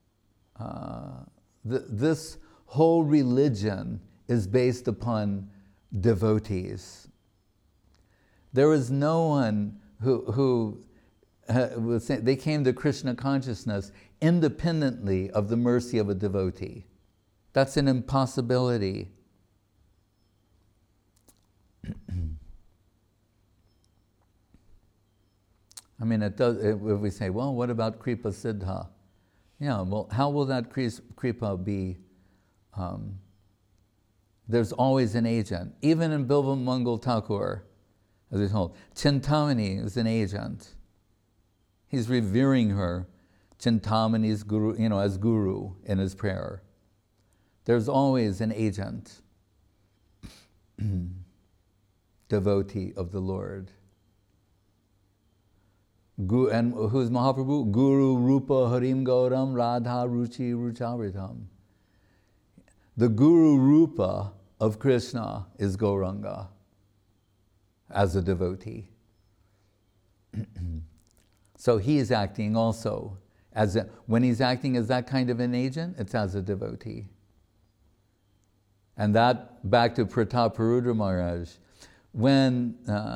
This whole religion is based upon devotees. There is no one who was saying, they came to Krishna consciousness independently of the mercy of a devotee. That's an impossibility. I mean, it does. If we say, well, what about Kripa Siddha? Yeah, well, how will that Kripa be? There's always an agent. Even in Bilva Mangal Thakur, as we're told, Chintamani is an agent. He's revering her, Chintamani's guru, as guru in his prayer. There's always an agent, devotee of the Lord. And who's Mahaprabhu? Guru Rupa Harim Gauram Radha Ruchi Ruchavritam. The Guru Rupa of Krishna is Gauranga as a devotee. So he is acting also when he's acting as that kind of an agent, it's as a devotee. And that, back to Prataparudra Maharaj, when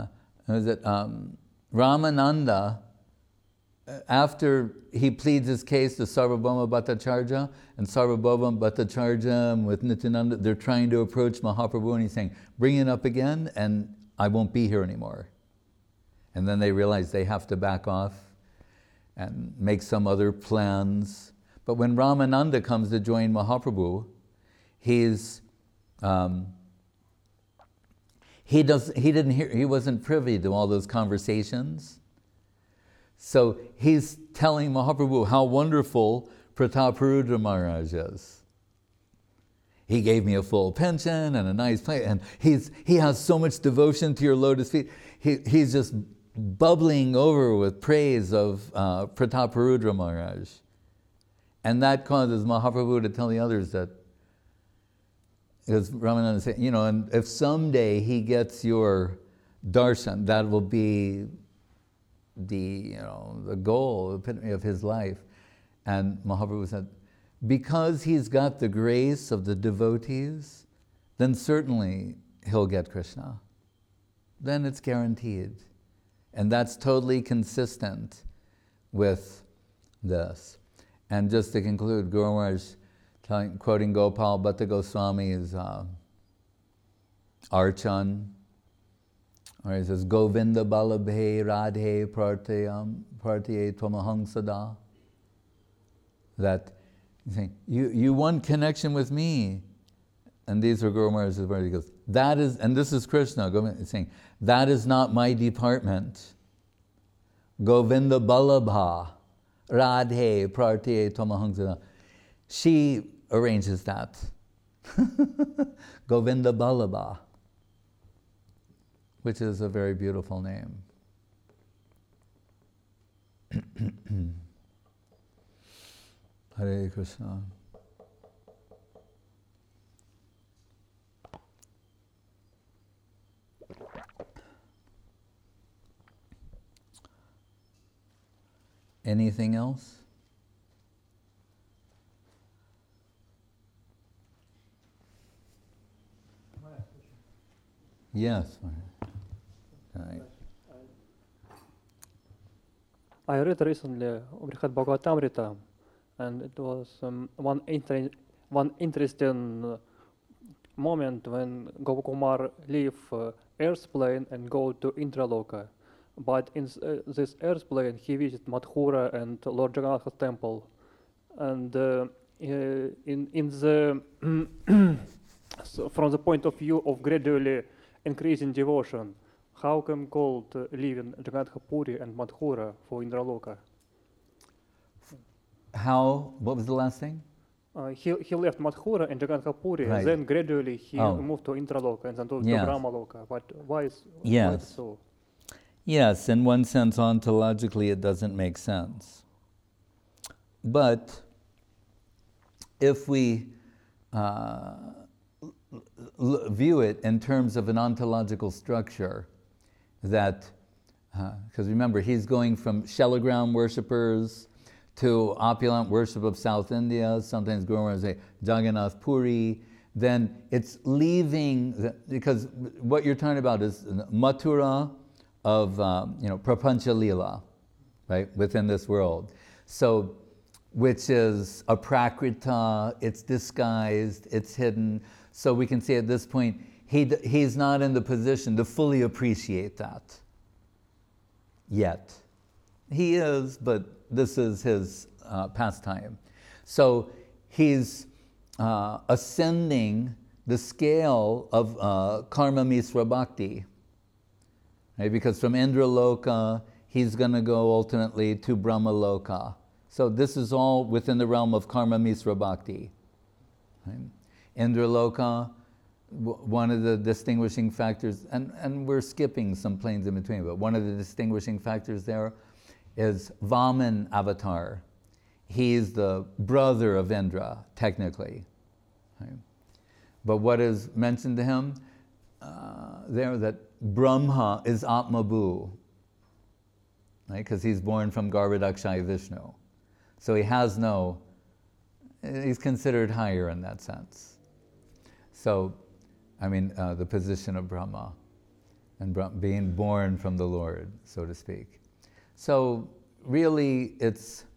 Ramananda, after he pleads his case to Sarvabhauma Bhattacharya, and Sarvabhauma Bhattacharya with Nityananda, they're trying to approach Mahaprabhu, and he's saying, bring it up again and I won't be here anymore. And then they realize they have to back off and make some other plans. But when Ramananda comes to join Mahaprabhu, he wasn't privy to all those conversations. So he's telling Mahaprabhu how wonderful Prataparudra Maharaj is. He gave me a full pension and a nice place, and he has so much devotion to your lotus feet. He's just bubbling over with praise of Prataparudra Maharaj. And that causes Mahaprabhu to tell the others that, because Ramananda said, and if someday he gets your darshan, that will be the goal, the epitome of his life. And Mahaprabhu said, because he's got the grace of the devotees, then certainly he'll get Krishna. Then it's guaranteed. And that's totally consistent with this. And just to conclude, Guru Maharaj quoting Gopal Bhatta Goswami's Archan, where he says, Govinda balabhe radhe partye tvamahang sada. That he's saying, you want connection with me. And these are Guru Maharaj's words. He goes, that is, and this is Krishna, he's saying, that is not my department. Govinda balabha radhe partye tvamahang sada. She arranges that. Govinda balabha, which is a very beautiful name. Hare Krishna. Anything else? Yes. Right. I read recently Brihad Bhagavatamrita, and it was one interesting moment when Gopakumar leave Earth plane and go to Indraloka. But in this Earth plane, he visited Mathura and Lord Jagannath's temple, and in the so from the point of view of gradually increasing devotion, how can God live in Jagannath Puri and Mathura for Indraloka? How? What was the last thing? He left Mathura and Jagannath Puri, Right. then gradually he moved to Indraloka and then to Brahmaloka. But why is so? Yes, in one sense, ontologically, it doesn't make sense. But if we view it in terms of an ontological structure that, because remember, he's going from Shalagram worshippers to opulent worship of South India. Sometimes Guru Maharaj say Jagannath Puri. Then it's leaving, because what you're talking about is Mathura of Prapancha Lila, right, within this world. So, which is a prakrita, it's disguised, it's hidden. So we can say at this point, he's not in the position to fully appreciate that yet. He is, but this is his pastime. So he's ascending the scale of Karma Misra Bhakti. Right? Because from Indra Loka, he's going to go ultimately to Brahma Loka. So this is all within the realm of Karma Misra Bhakti. Right? Indra Loka, one of the distinguishing factors, and we're skipping some planes in between, but one of the distinguishing factors there is Vaman avatar. He's the brother of Indra, technically. Right? But what is mentioned to him there, that Brahma is Atmabhu, right? Because he's born from Garbhodakshaya Vishnu. So he's considered higher in that sense. So, the position of Brahma, and being born from the Lord, so to speak. So, really, it's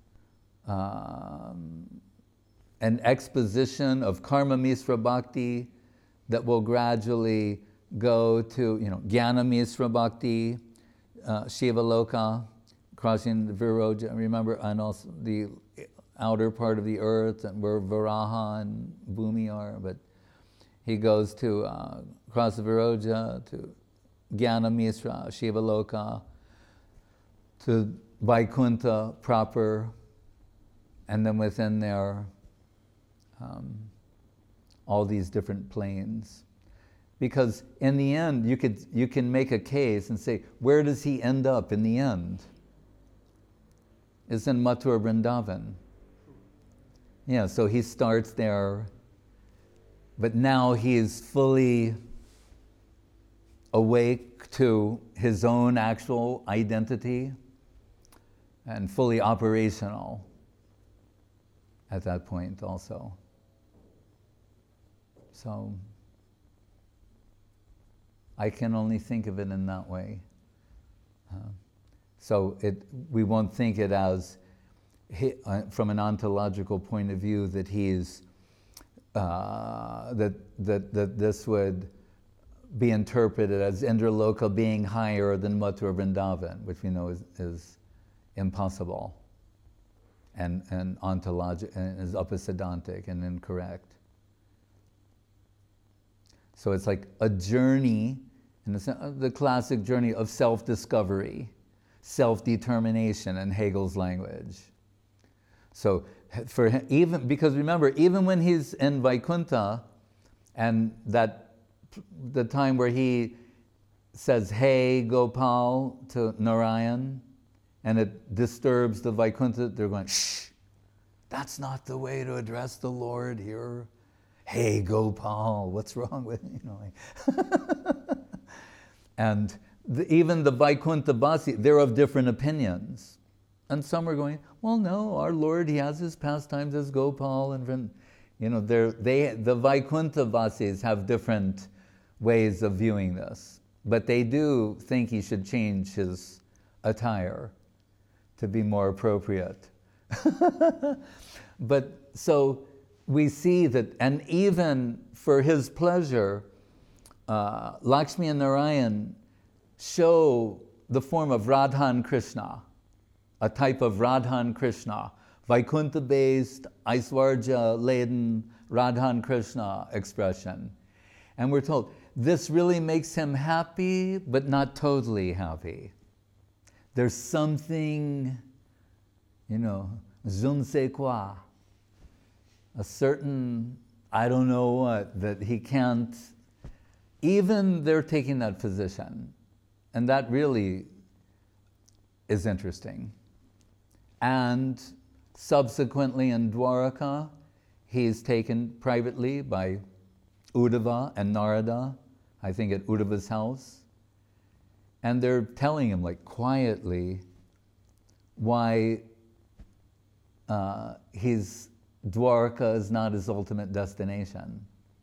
an exposition of Karma Misra Bhakti that will gradually go to, Jnana Misra Bhakti, Shiva Loka, crossing the Viroja, remember, and also the outer part of the earth, and where Varaha and Bhumi are, but he goes to cross the Viroja, to Jnana Misra, Shiva Loka, to Vaikuntha proper, and then within there, all these different planes. Because in the end, you can make a case and say, where does he end up in the end? It's in Mathura Vrindavan. Yeah, so he starts there, but now he's fully awake to his own actual identity and fully operational at that point also. So I can only think of it in that way. So we won't think it as, from an ontological point of view, that he's that this would be interpreted as Indra Loka being higher than Mathura Vrindavan, which we know is impossible and ontological and is upasiddhantic and incorrect. So it's like a journey, in the classic journey of self-discovery, self-determination in Hegel's language. So for him, because remember, even when he's in Vaikuntha, and the time where he says, "Hey, Gopal," to Narayan, and it disturbs the Vaikuntha, they're going, "Shh, that's not the way to address the Lord here. Hey, Gopal, what's wrong with you?" And even the Vaikuntha Vasi, they're of different opinions. And some are going, well, no, our Lord, he has his pastimes as Gopal, and the Vaikuntha Vasis have different ways of viewing this. But they do think he should change his attire to be more appropriate. But so we see that, and even for his pleasure, Lakshmi and Narayan show the form of Radhan Krishna, a type of Radhan Krishna, Vaikuntha-based, Aishwarja-laden Radhan Krishna expression. And we're told, this really makes him happy, but not totally happy. There's something, je ne sais quoi, a certain, I don't know what, that he can't, even they're taking that position. And that really is interesting. And subsequently in Dwaraka, he is taken privately by Uddhava and Narada, I think at Uddhava's house, and they're telling him, like, quietly, why his Dwarka is not his ultimate destination.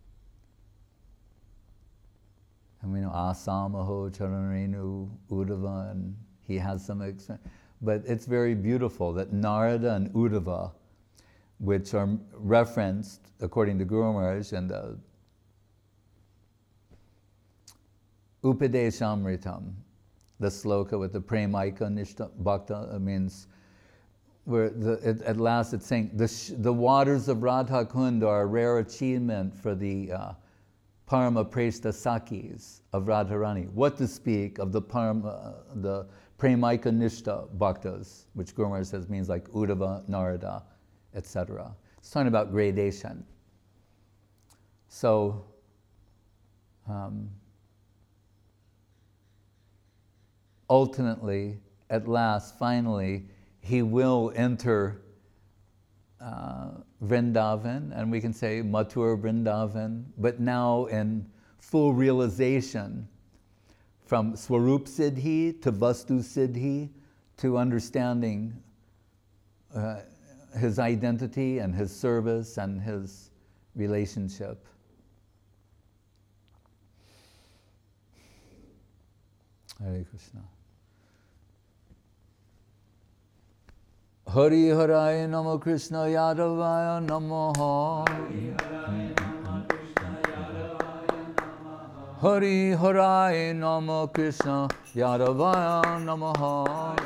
And we know Asamaho Charanrenu Uddhava, and he has some but it's very beautiful that Narada and Uddhava, which are referenced according to Guru Maharaj in the Upadeshamritam, the sloka with the Premaika Nishta Bhakta, means where at last it's saying the waters of Radha Kund are a rare achievement for the Parama Preshta Sakis of Radharani. What to speak of the Premaika Nishta Bhaktas, which Guru Maharaj says means like Uddhava, Narada, etc. It's talking about gradation. So, ultimately, at last, finally, he will enter Vrindavan, and we can say Mathura Vrindavan, but now in full realization, from Swarup Siddhi to Vastu Siddhi to understanding his identity and his service and his relationship. Hare Krishna. Hari Haraya Namo Krishna Yadavaya Namaha. Hari Haraya Namo Krishna Yadavaya Namaha.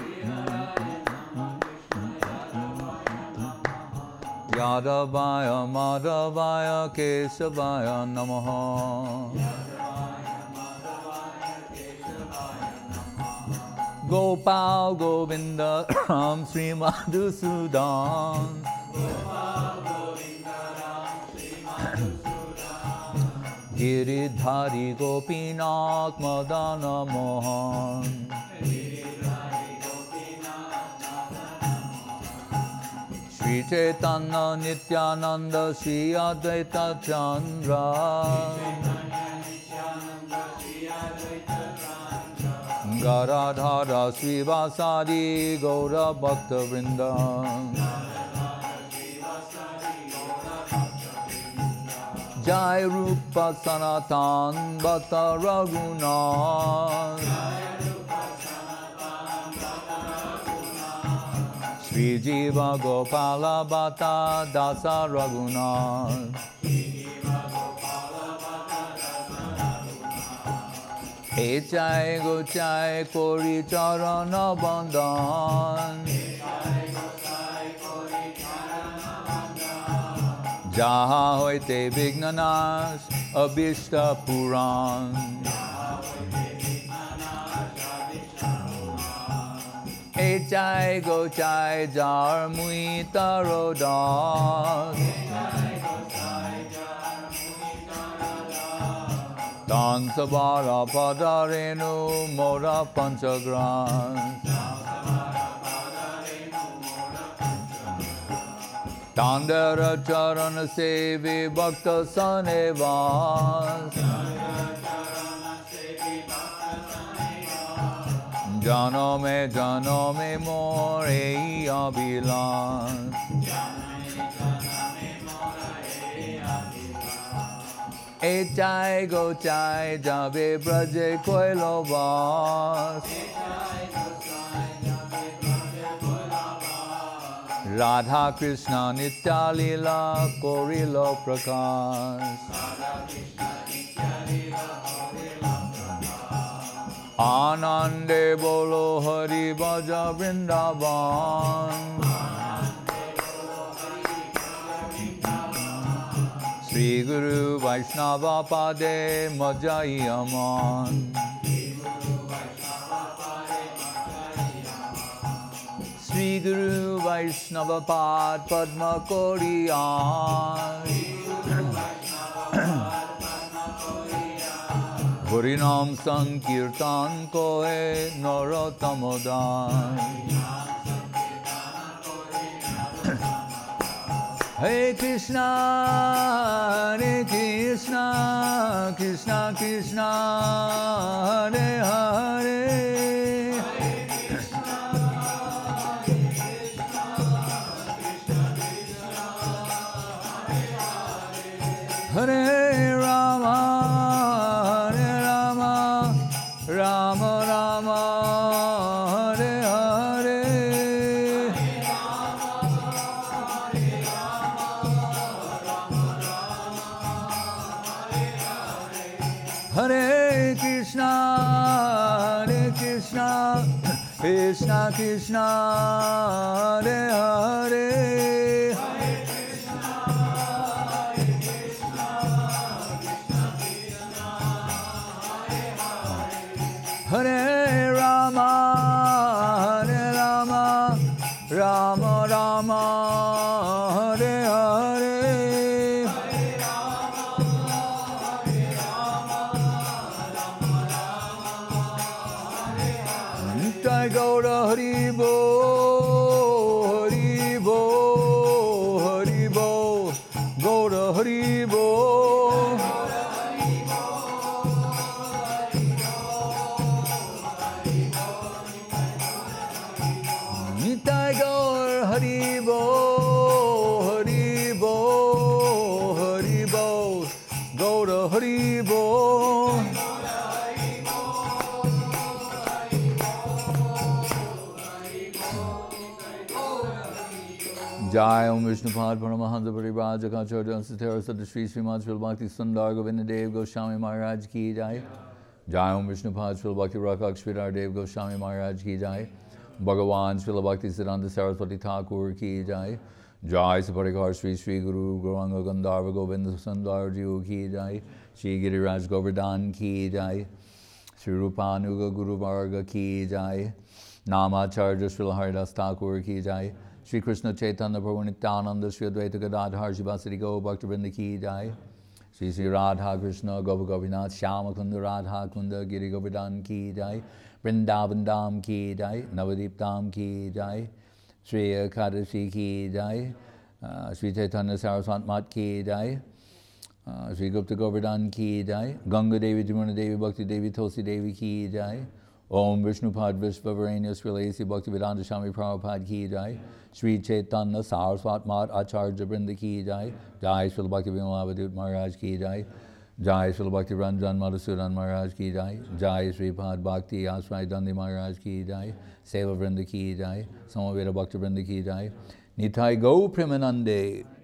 Yadavaya Madhavaya Kesavaya Namaha. Gopal Govinda Ram Sri Madhusudan. Giridhari Gopinath Madana Mohan. Sri Chaitanya Nityananda Sri Advaita Chandra. Garadhara Srivasadi Gaura Bhakta Vrinda. Jai Rupa Sanatan Bhakta Raghunath. Sri Jiva Gopala Bhata Dasa Raghunath. Echai Gochai Kori Charana Bandhan. Jaha Hoite Vignanas Abhishta Puran. Echai Gochai Jar Muita Rodas. Dan Sabara Padarenu Mora Panchagran. Tandera Charana Sevi Bhakta Sanevas. Janome More Abhilas. Echai Gochai Jabe Braje Koilovas. Radha Krishna Nitya Lila Korilo Prakash. Anande Bolo Hari Bhaja Vrindavan. Sri Guru Vaishnava Pade Majai Aman. Sri Guru Vaishnava Pad Padma Koriyan. Harinam Sankirtan Koe Narotamodan. Hare Krishna, Hare Krishna, Krishna Krishna, Hare Hare. Hare Rama, Hare Rama, Rama Rama, Hare Hare. Hare Krishna, Hare Krishna, Krishna Krishna, Hare Hare. Hare Rama, Hare Rama, Rama Rama, Hare Hare. Nitai Gaura Hari Bo, Hari Bo, Hari Bo, Gaura Hari Bo. Nitai Gaur Hari Bo, Hari Bo, Hari Bo, Gaura Hari Bo. Jai Om Vishnupad Paramahansa Parivraj Acharya Ansatera Sada Shri Srimad Srila Bhakti Sundar Govinda Dev Goswami Maharaj Ki Jai. Jai Om Vishnupad Srila Bhakti Rakshak Sridhar Dev Goswami Maharaj Ki Jai. Bhagavan Srila Bhakti Siddhanta Saraswati Thakur Ki Jai. Jai Saparikar Sri Sri Guru Gauranga Gandharva Govinda Sundar Jiu Ki Jai. Shri Giriraj Govardhan Ki Jai. Shri Rupanuga Guru Varga Ki Jai. Namacharya Srila Haridas Thakur Ki Jai. Shri Krishna Chaitanya Prabhu Nityananda Shri Advaita Gadadhar Shivasati Go Bhaktivinoda Ki Jai. Shri Shri Radha Krishna Gopa Gopinath Shyama Kunda Radha Kunda Giri Govardhan Ki Jai. Vrindavan Dham Ki Jai. Navadip Dham Ki Jai. Shri Ekadashi Ki Jai. Shri Chaitanya Saraswat Mat Ki Jai. Shri Gupta Govardhan Ki Jai. Ganga Devi Jamuna Devi Bhakti Devi Tulsi Devi Ki Jai. Om Vishnupad Vishvavarenya Srilesi Bhaktivedanta Swami Prabhupada Ki Jai. Shri Chaitanya Saraswat Mat Acharya Brinda Ki Jai. Jai Srila Bhakti Vimalavadut Maharaj Ki Jai. Jai Srila Bhakti Ranjan Madhusudan Maharaj Ki Jai. Jai Sri Pad Bhakti Asrai Dandi Maharaj Ki Jai. Seva Vrinda Ki Jai. Samaveda Bhakti Vrinda Ki Jai. Nitai Go Premanande.